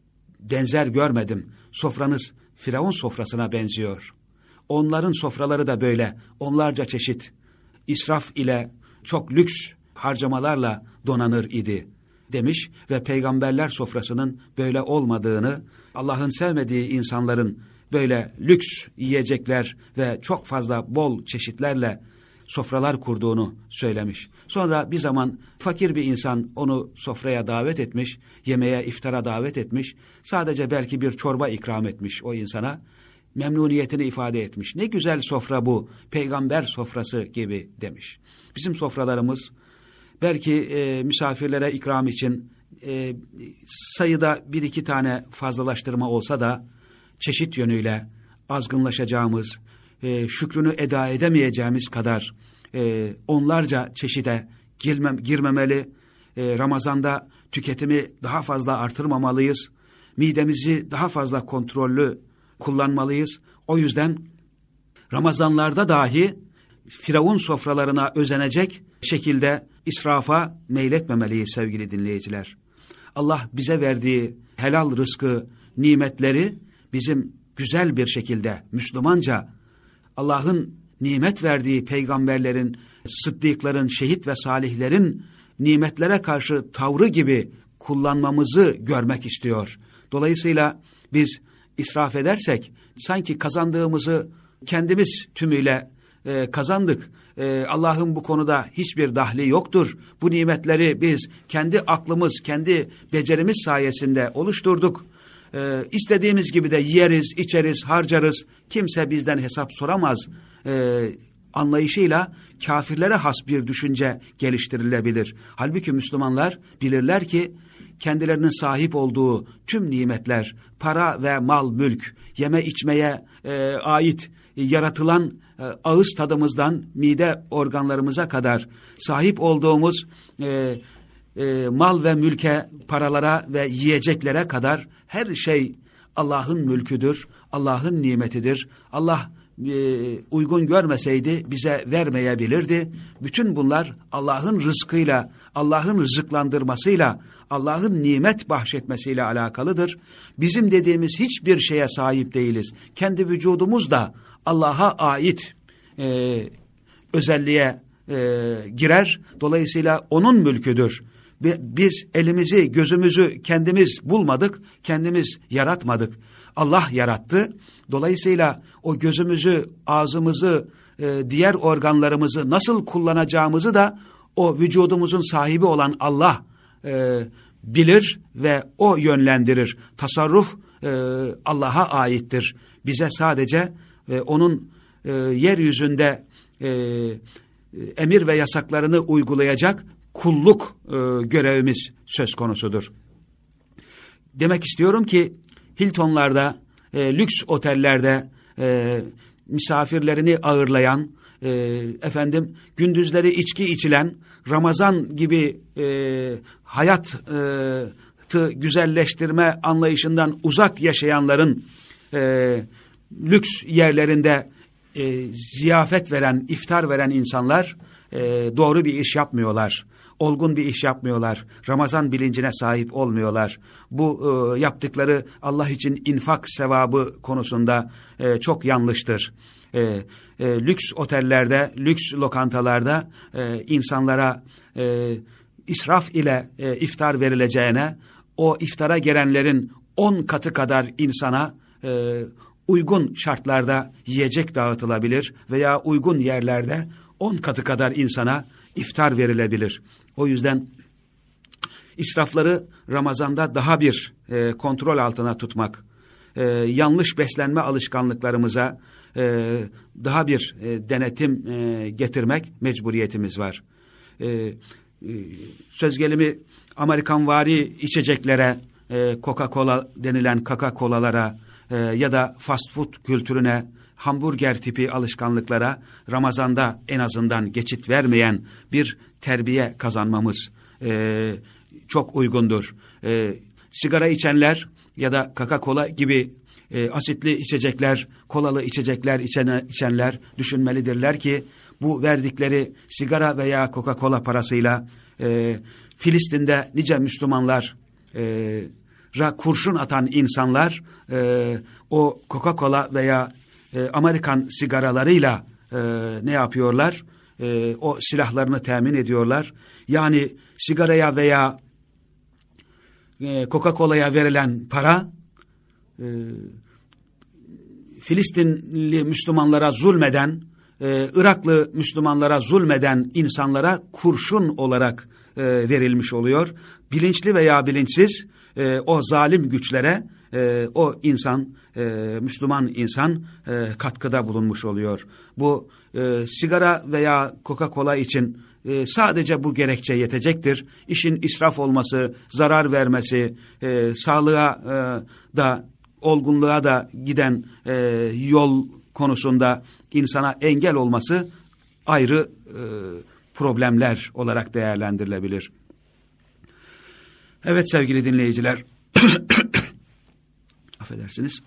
benzer görmedim. Sofranız Firavun sofrasına benziyor. Onların sofraları da böyle onlarca çeşit israf ile çok lüks harcamalarla donanır idi demiş ve peygamberler sofrasının böyle olmadığını, Allah'ın sevmediği insanların böyle lüks yiyecekler ve çok fazla bol çeşitlerle sofralar kurduğunu söylemiş. Sonra bir zaman fakir bir insan onu sofraya davet etmiş, yemeğe, iftara davet etmiş. Sadece belki bir çorba ikram etmiş o insana. Memnuniyetini ifade etmiş. Ne güzel sofra bu, peygamber sofrası gibi demiş. Bizim sofralarımız belki e, misafirlere ikram için e, sayıda bir iki tane fazlalaştırma olsa da çeşit yönüyle azgınlaşacağımız, e, şükrünü eda edemeyeceğimiz kadar e, onlarca çeşide girmem, girmemeli. E, Ramazan'da tüketimi daha fazla artırmamalıyız. Midemizi daha fazla kontrollü kullanmalıyız. O yüzden Ramazanlarda dahi Firavun sofralarına özenecek şekilde israfa meyletmemeliyiz sevgili dinleyiciler. Allah bize verdiği helal rızkı, nimetleri bizim güzel bir şekilde Müslümanca Allah'ın nimet verdiği peygamberlerin, sıddıkların, şehit ve salihlerin nimetlere karşı tavrı gibi kullanmamızı görmek istiyor. Dolayısıyla biz israf edersek sanki kazandığımızı kendimiz tümüyle e, kazandık. E, Allah'ın bu konuda hiçbir dahli yoktur. Bu nimetleri biz kendi aklımız, kendi becerimiz sayesinde oluşturduk. E, istediğimiz gibi de yeriz, içeriz, harcarız. Kimse bizden hesap soramaz e, anlayışıyla kafirlere has bir düşünce geliştirilebilir. Halbuki Müslümanlar bilirler ki kendilerinin sahip olduğu tüm nimetler, para ve mal, mülk, yeme içmeye e, ait yaratılan e, ağız tadımızdan mide organlarımıza kadar sahip olduğumuz e, e, mal ve mülke, paralara ve yiyeceklere kadar her şey Allah'ın mülküdür, Allah'ın nimetidir. Allah e, uygun görmeseydi bize vermeyebilirdi. Bütün bunlar Allah'ın rızkıyla, Allah'ın rızıklandırmasıyla, Allah'ın nimet bahşetmesiyle alakalıdır. Bizim dediğimiz hiçbir şeye sahip değiliz. Kendi vücudumuz da Allah'a ait e, özelliğe e, girer. Dolayısıyla onun mülküdür. Biz elimizi, gözümüzü kendimiz bulmadık, kendimiz yaratmadık. Allah yarattı. Dolayısıyla o gözümüzü, ağzımızı, e, diğer organlarımızı nasıl kullanacağımızı da o vücudumuzun sahibi olan Allah e, bilir ve o yönlendirir. Tasarruf e, Allah'a aittir. Bize sadece e, onun e, yeryüzünde e, emir ve yasaklarını uygulayacak kulluk e, görevimiz söz konusudur. Demek istiyorum ki Hilton'larda, e, lüks otellerde e, misafirlerini ağırlayan, e, efendim gündüzleri içki içilen, Ramazan gibi e, hayatı güzelleştirme anlayışından uzak yaşayanların e, lüks yerlerinde e, ziyafet veren, iftar veren insanlar e, doğru bir iş yapmıyorlar. Olgun bir iş yapmıyorlar. Ramazan bilincine sahip olmuyorlar. Bu e, yaptıkları Allah için infak sevabı konusunda e, çok yanlıştır. E, e, lüks otellerde, lüks lokantalarda e, insanlara e, israf ile e, iftar verileceğine, o iftara gelenlerin on katı kadar insana e, uygun şartlarda yiyecek dağıtılabilir veya uygun yerlerde on katı kadar insana iftar verilebilir. O yüzden israfları Ramazan'da daha bir e, kontrol altına tutmak, e, yanlış beslenme alışkanlıklarımıza e, daha bir e, denetim e, getirmek mecburiyetimiz var. E, e, söz gelimi Amerikanvari içeceklere, e, Coca-Cola denilen Coca-Cola'lara e, ya da fast food kültürüne, hamburger tipi alışkanlıklara Ramazan'da en azından geçit vermeyen bir terbiye kazanmamız e, çok uygundur. E, sigara içenler ya da Coca-Cola gibi e, asitli içecekler, kolalı içecekler içen, içenler düşünmelidirler ki bu verdikleri sigara veya Coca-Cola parasıyla e, Filistin'de nice Müslümanlar e, ra kurşun atan insanlar e, o Coca-Cola veya e, Amerikan sigaralarıyla e, ne yapıyorlar? E, o silahlarını temin ediyorlar. Yani sigaraya veya e, Coca-Cola'ya verilen para e, Filistinli Müslümanlara zulmeden, e, Iraklı Müslümanlara zulmeden insanlara kurşun olarak e, verilmiş oluyor. Bilinçli veya bilinçsiz e, o zalim güçlere e, o insan, e, Müslüman insan e, katkıda bulunmuş oluyor. Bu e, sigara veya Coca-Cola için e, sadece bu gerekçe yetecektir. İşin israf olması, zarar vermesi, e, sağlığa e, da, olgunluğa da giden e, yol konusunda insana engel olması ayrı e, problemler olarak değerlendirilebilir. Evet sevgili dinleyiciler, affedersiniz.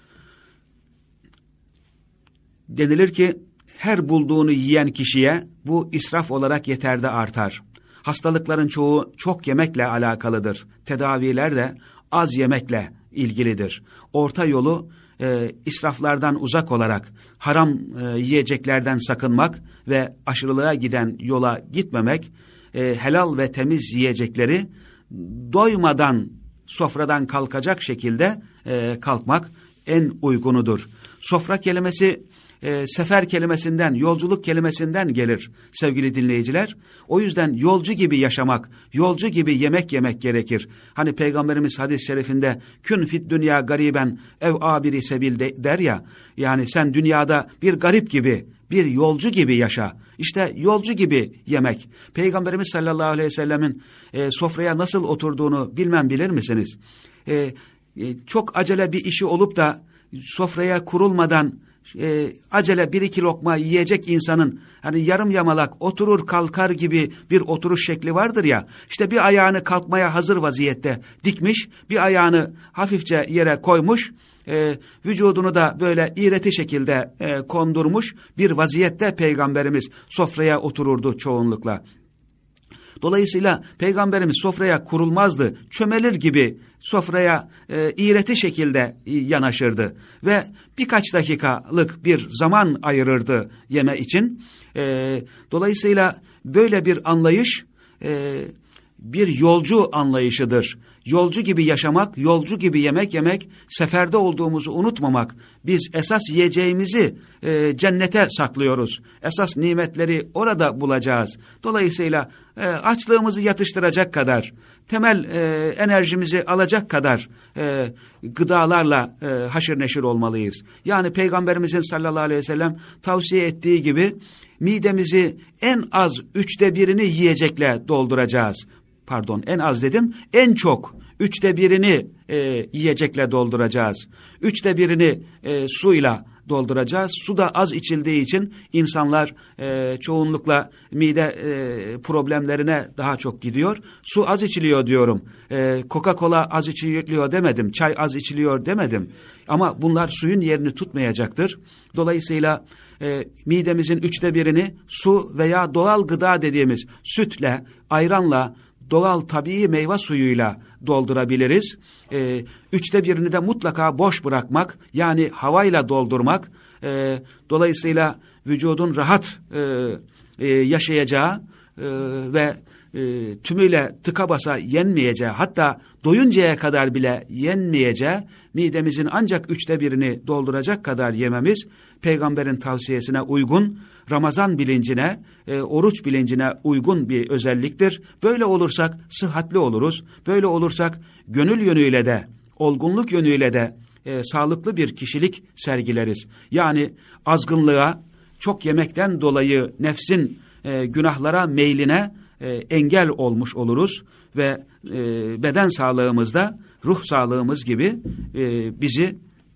Denilir ki her bulduğunu yiyen kişiye bu israf olarak yeter de artar. Hastalıkların çoğu çok yemekle alakalıdır. Tedaviler de az yemekle ilgilidir. Orta yolu e, israflardan uzak olarak haram e, yiyeceklerden sakınmak ve aşırılığa giden yola gitmemek, e, helal ve temiz yiyecekleri doymadan sofradan kalkacak şekilde e, kalkmak en uygunudur. Sofra kelimesi e, sefer kelimesinden, yolculuk kelimesinden gelir sevgili dinleyiciler. O yüzden yolcu gibi yaşamak, yolcu gibi yemek yemek gerekir. Hani Peygamberimiz hadis-i şerifinde kün fit dünya gariben ev abiri sebil de, der ya, yani sen dünyada bir garip gibi, bir yolcu gibi yaşa. İşte yolcu gibi yemek. Peygamberimiz sallallahu aleyhi ve sellemin e, sofraya nasıl oturduğunu bilmem bilir misiniz? E, e, çok acele bir işi olup da sofraya kurulmadan e, acele bir iki lokma yiyecek insanın hani yarım yamalak oturur kalkar gibi bir oturuş şekli vardır ya. İşte bir ayağını kalkmaya hazır vaziyette dikmiş, bir ayağını hafifçe yere koymuş. E, vücudunu da böyle iğreti şekilde e, kondurmuş bir vaziyette Peygamberimiz sofraya otururdu çoğunlukla. Dolayısıyla Peygamberimiz sofraya kurulmazdı, çömelir gibi sofraya e, iğreti şekilde e, yanaşırdı ve birkaç dakikalık bir zaman ayırırdı yeme için. E, dolayısıyla böyle bir anlayış e, bir yolcu anlayışıdır. Yolcu gibi yaşamak, yolcu gibi yemek yemek, seferde olduğumuzu unutmamak. Biz esas yiyeceğimizi e, cennete saklıyoruz. Esas nimetleri orada bulacağız. Dolayısıyla e, açlığımızı yatıştıracak kadar, temel e, enerjimizi alacak kadar e, gıdalarla e, haşır neşir olmalıyız. Yani Peygamberimizin sallallahu aleyhi ve sellem tavsiye ettiği gibi midemizi en az üçte birini yiyecekle dolduracağız. Pardon, en az dedim, en çok üçte birini e, yiyecekle dolduracağız. Üçte birini e, suyla dolduracağız. Su da az içildiği için insanlar e, çoğunlukla mide e, problemlerine daha çok gidiyor. Su az içiliyor diyorum. E, Coca-Cola az içiliyor demedim. Çay az içiliyor demedim. Ama bunlar suyun yerini tutmayacaktır. Dolayısıyla e, midemizin üçte birini su veya doğal gıda dediğimiz sütle, ayranla, doğal tabii meyve suyuyla doldurabiliriz. Ee, üçte birini de mutlaka boş bırakmak, yani havayla doldurmak. Ee, dolayısıyla vücudun rahat e, e, yaşayacağı e, ve e, tümüyle tıka basa yenmeyeceği, hatta doyuncaya kadar bile yenmeyeceği, midemizin ancak üçte birini dolduracak kadar yememiz, peygamberin tavsiyesine uygun, Ramazan bilincine, e, oruç bilincine uygun bir özelliktir. Böyle olursak sıhhatli oluruz. Böyle olursak gönül yönüyle de, olgunluk yönüyle de e, sağlıklı bir kişilik sergileriz. Yani azgınlığa, çok yemekten dolayı nefsin e, günahlara meyline e, engel olmuş oluruz ve e, beden sağlığımızda ruh sağlığımız gibi e, bizi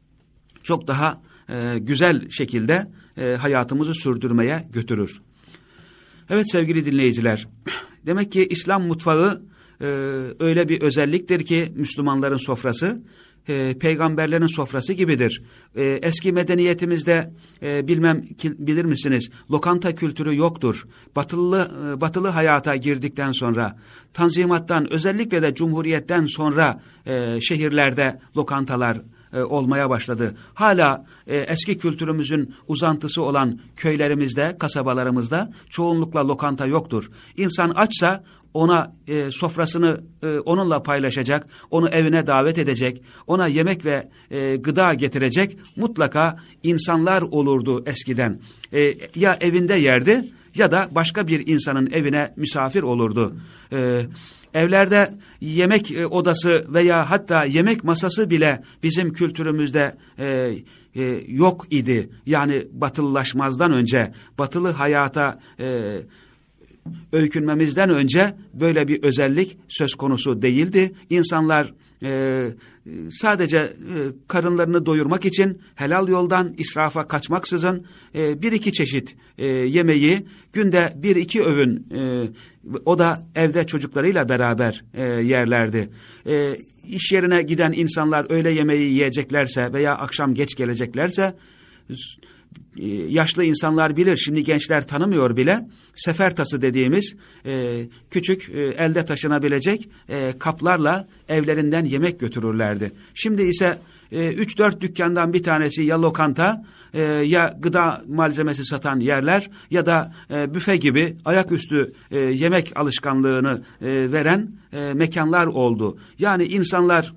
çok daha e, güzel şekilde e, hayatımızı sürdürmeye götürür. Evet sevgili dinleyiciler, demek ki İslam mutfağı e, öyle bir özelliktir ki Müslümanların sofrası, E, peygamberlerin sofrası gibidir. E, eski medeniyetimizde e, bilmem ki, bilir misiniz, lokanta kültürü yoktur. Batılı e, batılı hayata girdikten sonra, Tanzimat'tan, özellikle de Cumhuriyet'ten sonra e, şehirlerde lokantalar e, olmaya başladı. Hala e, eski kültürümüzün uzantısı olan köylerimizde, kasabalarımızda çoğunlukla lokanta yoktur. İnsan açsa ona e, sofrasını e, onunla paylaşacak, onu evine davet edecek, ona yemek ve e, gıda getirecek mutlaka insanlar olurdu eskiden. E, ya evinde yerdi ya da başka bir insanın evine misafir olurdu. E, evlerde yemek e, odası veya hatta yemek masası bile bizim kültürümüzde e, e, yok idi. Yani batılılaşmazdan önce, batılı hayata e, öykünmemizden önce böyle bir özellik söz konusu değildi. İnsanlar e, sadece e, karınlarını doyurmak için helal yoldan israfa kaçmaksızın e, bir iki çeşit e, yemeği günde bir iki öğün, e, o da evde çocuklarıyla beraber e, yerlerdi. E, iş yerine giden insanlar öğle yemeği yiyeceklerse veya akşam geç geleceklerse, yaşlı insanlar bilir, şimdi gençler tanımıyor bile, sefer tası dediğimiz e, küçük e, elde taşınabilecek e, kaplarla evlerinden yemek götürürlerdi. Şimdi ise e, üç dört dükkandan bir tanesi ya lokanta, e, ya gıda malzemesi satan yerler ya da e, büfe gibi ayaküstü e, yemek alışkanlığını e, veren e, mekanlar oldu. Yani insanlar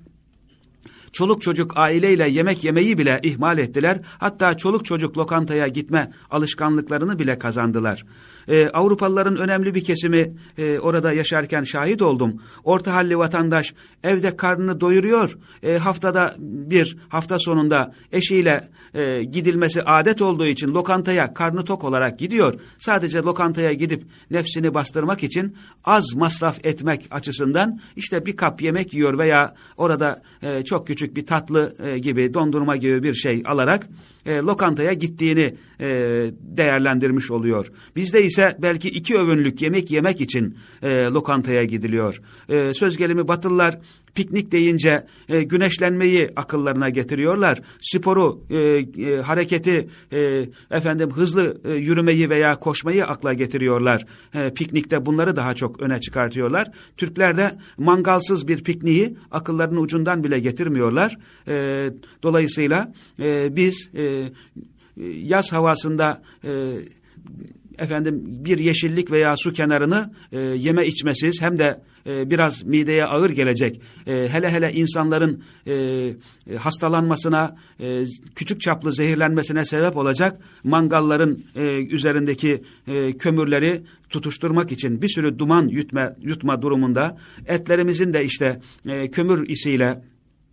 çoluk çocuk aileyle yemek yemeyi bile ihmal ettiler. Hatta çoluk çocuk lokantaya gitme alışkanlıklarını bile kazandılar. Ee, Avrupalıların önemli bir kesimi e, orada yaşarken şahit oldum. Orta halli vatandaş evde karnını doyuruyor. E, haftada bir, hafta sonunda eşiyle e, gidilmesi adet olduğu için lokantaya karnı tok olarak gidiyor. Sadece lokantaya gidip nefsini bastırmak için az masraf etmek açısından işte bir kap yemek yiyor veya orada e, çok küçük bir tatlı e, gibi, dondurma gibi bir şey alarak e, lokantaya gittiğini e, değerlendirmiş oluyor. Bizde ise belki iki öğünlük yemek yemek için e, lokantaya gidiliyor. E, söz gelimi Batılılar piknik deyince e, güneşlenmeyi akıllarına getiriyorlar. Sporu, e, e, hareketi, e, efendim hızlı e, yürümeyi veya koşmayı akla getiriyorlar. E, piknikte bunları daha çok öne çıkartıyorlar. Türkler de mangalsız bir pikniği akıllarının ucundan bile getirmiyorlar. E, dolayısıyla e, biz e, yaz havasında e, efendim bir yeşillik veya su kenarını e, yeme içmesiz, hem de e, biraz mideye ağır gelecek, e, hele hele insanların e, e, hastalanmasına, e, küçük çaplı zehirlenmesine sebep olacak mangalların e, üzerindeki e, kömürleri tutuşturmak için bir sürü duman yutma, yutma durumunda etlerimizin de işte e, kömür isiyle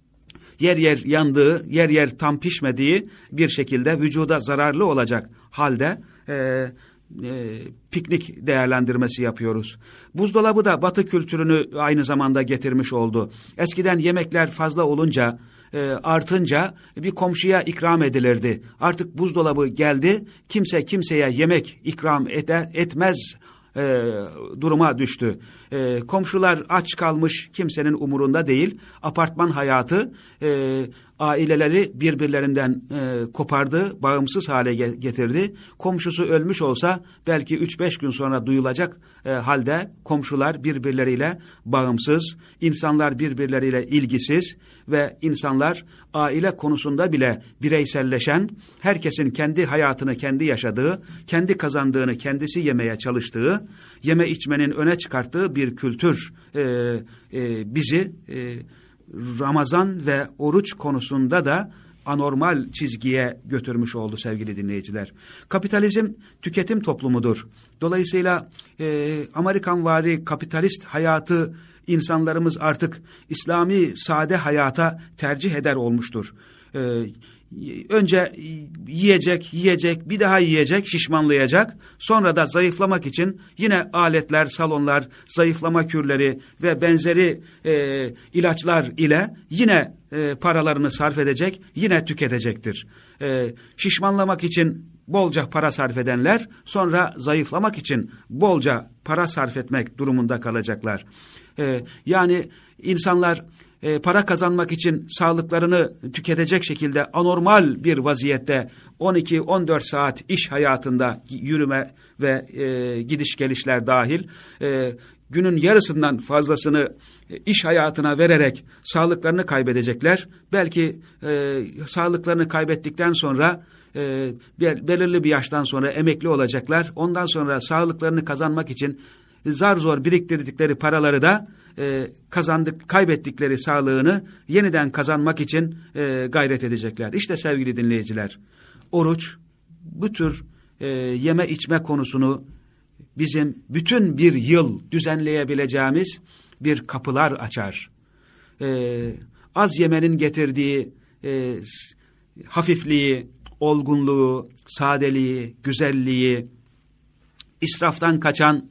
yer yer yandığı, yer yer tam pişmediği bir şekilde vücuda zararlı olacak halde e, E, piknik değerlendirmesi yapıyoruz. Buzdolabı da Batı kültürünü aynı zamanda getirmiş oldu. Eskiden yemekler fazla olunca, e, artınca bir komşuya ikram edilirdi. Artık buzdolabı geldi, kimse kimseye yemek ikram eder, etmez e, duruma düştü. E, komşular aç kalmış, kimsenin umurunda değil. Apartman hayatı e, aileleri birbirlerinden e, kopardı, bağımsız hale getirdi. Komşusu ölmüş olsa belki üç beş gün sonra duyulacak e, halde komşular birbirleriyle bağımsız, insanlar birbirleriyle ilgisiz ve insanlar aile konusunda bile bireyselleşen, herkesin kendi hayatını kendi yaşadığı, kendi kazandığını kendisi yemeye çalıştığı, yeme içmenin öne çıkarttığı bir kültür e, e, bizi e, Ramazan ve oruç konusunda da anormal çizgiye götürmüş oldu sevgili dinleyiciler. Kapitalizm tüketim toplumudur. Dolayısıyla e, Amerikanvari kapitalist hayatı insanlarımız artık İslami sade hayata tercih eder olmuştur. E, önce yiyecek, yiyecek, bir daha yiyecek, şişmanlayacak. Sonra da zayıflamak için yine aletler, salonlar, zayıflama kürleri ve benzeri e, ilaçlar ile yine e, paralarını sarf edecek, yine tüketecektir. E, şişmanlamak için bolca para sarf edenler, sonra zayıflamak için bolca para sarf etmek durumunda kalacaklar. E, yani insanlar E, para kazanmak için sağlıklarını tüketecek şekilde anormal bir vaziyette on iki on dört saat iş hayatında yürüme ve e, gidiş gelişler dahil e, günün yarısından fazlasını e, iş hayatına vererek sağlıklarını kaybedecekler. Belki e, sağlıklarını kaybettikten sonra e, belirli bir yaştan sonra emekli olacaklar. Ondan sonra sağlıklarını kazanmak için zar zor biriktirdikleri paraları da E, kazandık, kaybettikleri sağlığını yeniden kazanmak için e, gayret edecekler. İşte sevgili dinleyiciler, oruç bu tür e, yeme içme konusunu bizim bütün bir yıl düzenleyebileceğimiz bir kapılar açar. E, az yemenin getirdiği e, hafifliği, olgunluğu, sadeliği, güzelliği, israftan kaçan,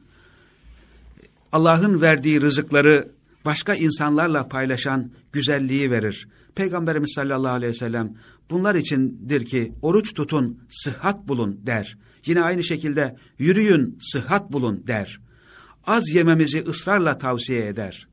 Allah'ın verdiği rızıkları başka insanlarla paylaşan güzelliği verir. Peygamberimiz sallallahu aleyhi ve sellem bunlar içindir ki oruç tutun, sıhhat bulun der. Yine aynı şekilde yürüyün, sıhhat bulun der. Az yememizi ısrarla tavsiye eder.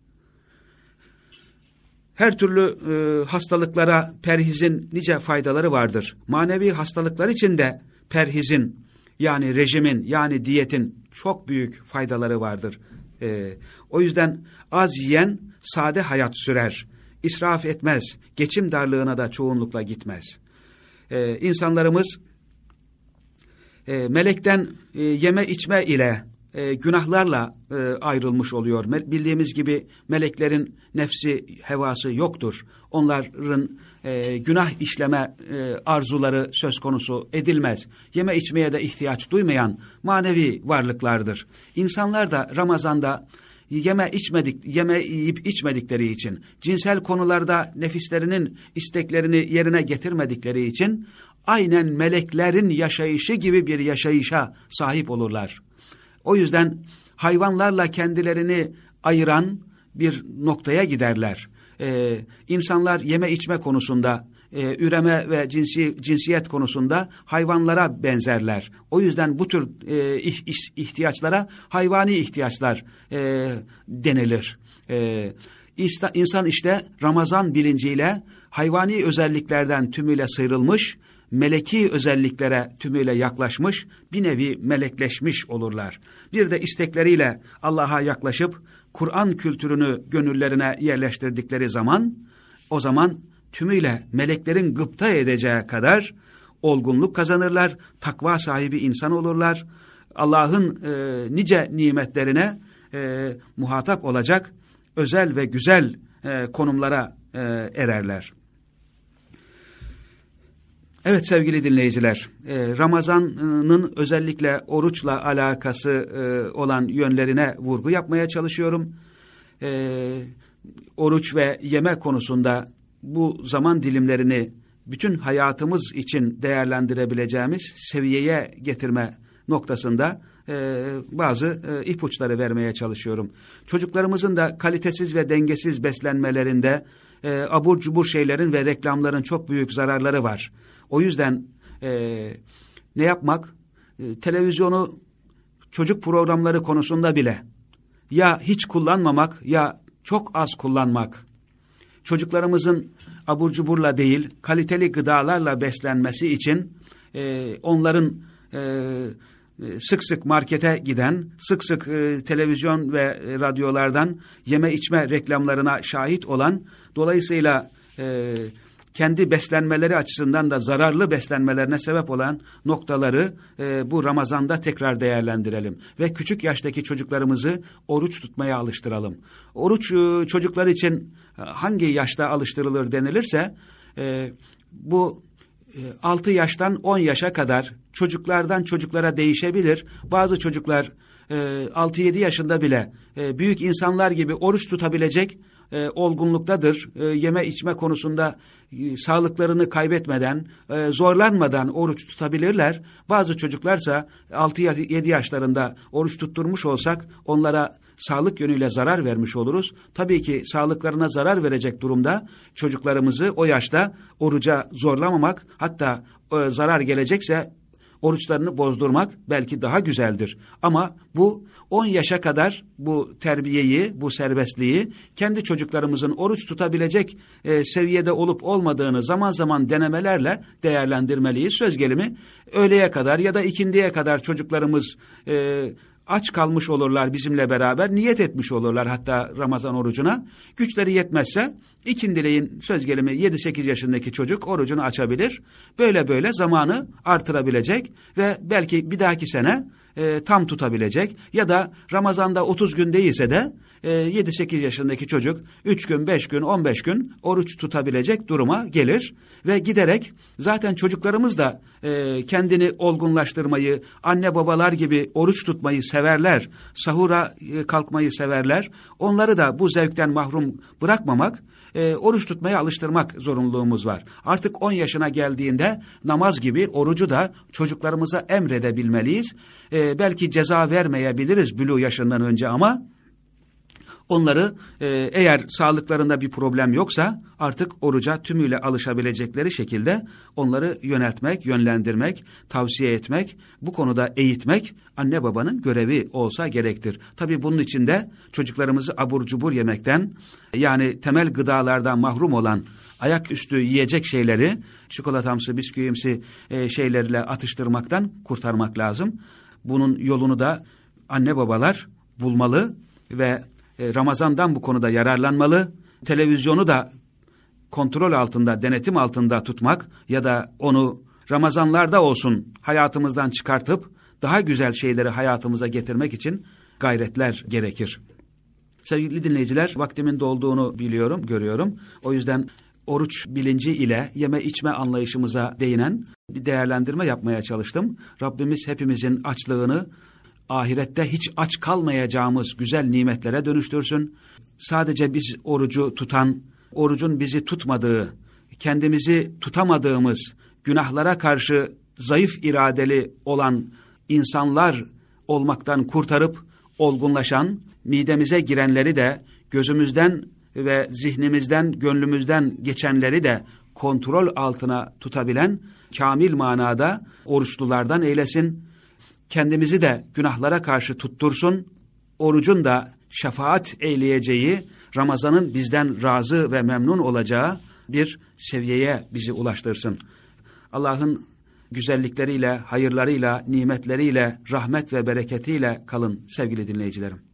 Her türlü e, hastalıklara perhizin nice faydaları vardır. Manevi hastalıklar için de perhizin, yani rejimin, yani diyetin çok büyük faydaları vardır. Ee, o yüzden az yiyen sade hayat sürer, israf etmez, geçim darlığına da çoğunlukla gitmez. Ee, insanlarımız e, melekten e, yeme içme ile e, günahlarla e, ayrılmış oluyor. Bildiğimiz gibi meleklerin nefsi, hevası yoktur. Onların e, günah işleme e, arzuları söz konusu edilmez. Yeme içmeye de ihtiyaç duymayan manevi varlıklardır. İnsanlar da Ramazan'da yeme içmedik, yeme yiyip içmedikleri için, cinsel konularda nefislerinin isteklerini yerine getirmedikleri için aynen meleklerin yaşayışı gibi bir yaşayışa sahip olurlar. O yüzden hayvanlarla kendilerini ayıran bir noktaya giderler. Ee, insanlar yeme içme konusunda, e, üreme ve cinsi, cinsiyet konusunda hayvanlara benzerler. O yüzden bu tür e, ihtiyaçlara hayvani ihtiyaçlar e, denilir. E, insan işte Ramazan bilinciyle hayvani özelliklerden tümüyle sıyrılmış, meleki özelliklere tümüyle yaklaşmış, bir nevi melekleşmiş olurlar. Bir de istekleriyle Allah'a yaklaşıp Kur'an kültürünü gönüllerine yerleştirdikleri zaman, o zaman tümüyle meleklerin gıpta edeceği kadar olgunluk kazanırlar, takva sahibi insan olurlar. Allah'ın e, nice nimetlerine e, muhatap olacak özel ve güzel e, konumlara e, ererler. Evet sevgili dinleyiciler, e, Ramazan'ın özellikle oruçla alakası e, olan yönlerine vurgu yapmaya çalışıyorum. E, oruç ve yeme konusunda bu zaman dilimlerini bütün hayatımız için değerlendirebileceğimiz seviyeye getirme noktasında e, bazı e, ipuçları vermeye çalışıyorum. Çocuklarımızın da kalitesiz ve dengesiz beslenmelerinde e, abur cubur şeylerin ve reklamların çok büyük zararları var. O yüzden e, ne yapmak? E, televizyonu çocuk programları konusunda bile ya hiç kullanmamak ya çok az kullanmak çocuklarımızın abur cuburla değil, kaliteli gıdalarla beslenmesi için e, onların e, sık sık markete giden, sık sık e, televizyon ve e, radyolardan yeme içme reklamlarına şahit olan, dolayısıyla e, kendi beslenmeleri açısından da zararlı beslenmelerine sebep olan noktaları e, bu Ramazan'da tekrar değerlendirelim. Ve küçük yaştaki çocuklarımızı oruç tutmaya alıştıralım. Oruç e, çocuklar için hangi yaşta alıştırılır denilirse, e, bu e, altı yaştan on yaşa kadar çocuklardan çocuklara değişebilir. Bazı çocuklar e, altı yedi yaşında bile e, büyük insanlar gibi oruç tutabilecek E, olgunluktadır. E, yeme içme konusunda e, sağlıklarını kaybetmeden, e, zorlanmadan oruç tutabilirler. Bazı çocuklarsa altı yedi yaşlarında oruç tutturmuş olsak onlara sağlık yönüyle zarar vermiş oluruz. Tabii ki sağlıklarına zarar verecek durumda çocuklarımızı o yaşta oruca zorlamamak, hatta e, zarar gelecekse oruçlarını bozdurmak belki daha güzeldir. Ama bu on yaşa kadar bu terbiyeyi, bu serbestliği kendi çocuklarımızın oruç tutabilecek e, seviyede olup olmadığını zaman zaman denemelerle değerlendirmeliyiz. Söz gelimi öğleye kadar ya da ikindiye kadar çocuklarımız e, aç kalmış olurlar bizimle beraber, niyet etmiş olurlar hatta Ramazan orucuna. Güçleri yetmezse ikindileyin söz gelimi yedi sekiz yaşındaki çocuk orucunu açabilir. Böyle böyle zamanı artırabilecek ve belki bir dahaki sene e, tam tutabilecek. Ya da Ramazan'da otuz gün değilse de e, yedi sekiz yaşındaki çocuk üç gün, beş gün, on beş gün oruç tutabilecek duruma gelir. Ve giderek zaten çocuklarımız da e, kendini olgunlaştırmayı, anne babalar gibi oruç tutmayı severler. Sahura e, kalkmayı severler. Onları da bu zevkten mahrum bırakmamak, e, oruç tutmaya alıştırmak zorunluluğumuz var. Artık on yaşına geldiğinde namaz gibi orucu da çocuklarımıza emredebilmeliyiz. E, belki ceza vermeyebiliriz buluğ yaşından önce ama onları e, eğer sağlıklarında bir problem yoksa artık oruca tümüyle alışabilecekleri şekilde onları yöneltmek, yönlendirmek, tavsiye etmek, bu konuda eğitmek anne babanın görevi olsa gerektir. Tabii bunun için de çocuklarımızı abur cubur yemekten, yani temel gıdalardan mahrum olan ayaküstü yiyecek şeyleri, çikolatamsı, bisküvimsi e, şeylerle atıştırmaktan kurtarmak lazım. Bunun yolunu da anne babalar bulmalı ve Ramazan'dan bu konuda yararlanmalı. Televizyonu da kontrol altında, denetim altında tutmak ya da onu Ramazanlarda olsun hayatımızdan çıkartıp daha güzel şeyleri hayatımıza getirmek için gayretler gerekir. Sevgili dinleyiciler, vaktimin dolduğunu biliyorum, görüyorum. O yüzden oruç bilinci ile yeme içme anlayışımıza değinen bir değerlendirme yapmaya çalıştım. Rabbimiz hepimizin açlığını ahirette hiç aç kalmayacağımız güzel nimetlere dönüştürsün. Sadece biz orucu tutan, orucun bizi tutmadığı, kendimizi tutamadığımız, günahlara karşı zayıf iradeli olan insanlar olmaktan kurtarıp olgunlaşan, midemize girenleri de gözümüzden ve zihnimizden, gönlümüzden geçenleri de kontrol altına tutabilen kamil manada oruçlulardan eylesin. Kendimizi de günahlara karşı tuttursun, orucun da şefaat eyleyeceği, Ramazan'ın bizden razı ve memnun olacağı bir seviyeye bizi ulaştırsın. Allah'ın güzellikleriyle, hayırlarıyla, nimetleriyle, rahmet ve bereketiyle kalın sevgili dinleyicilerim.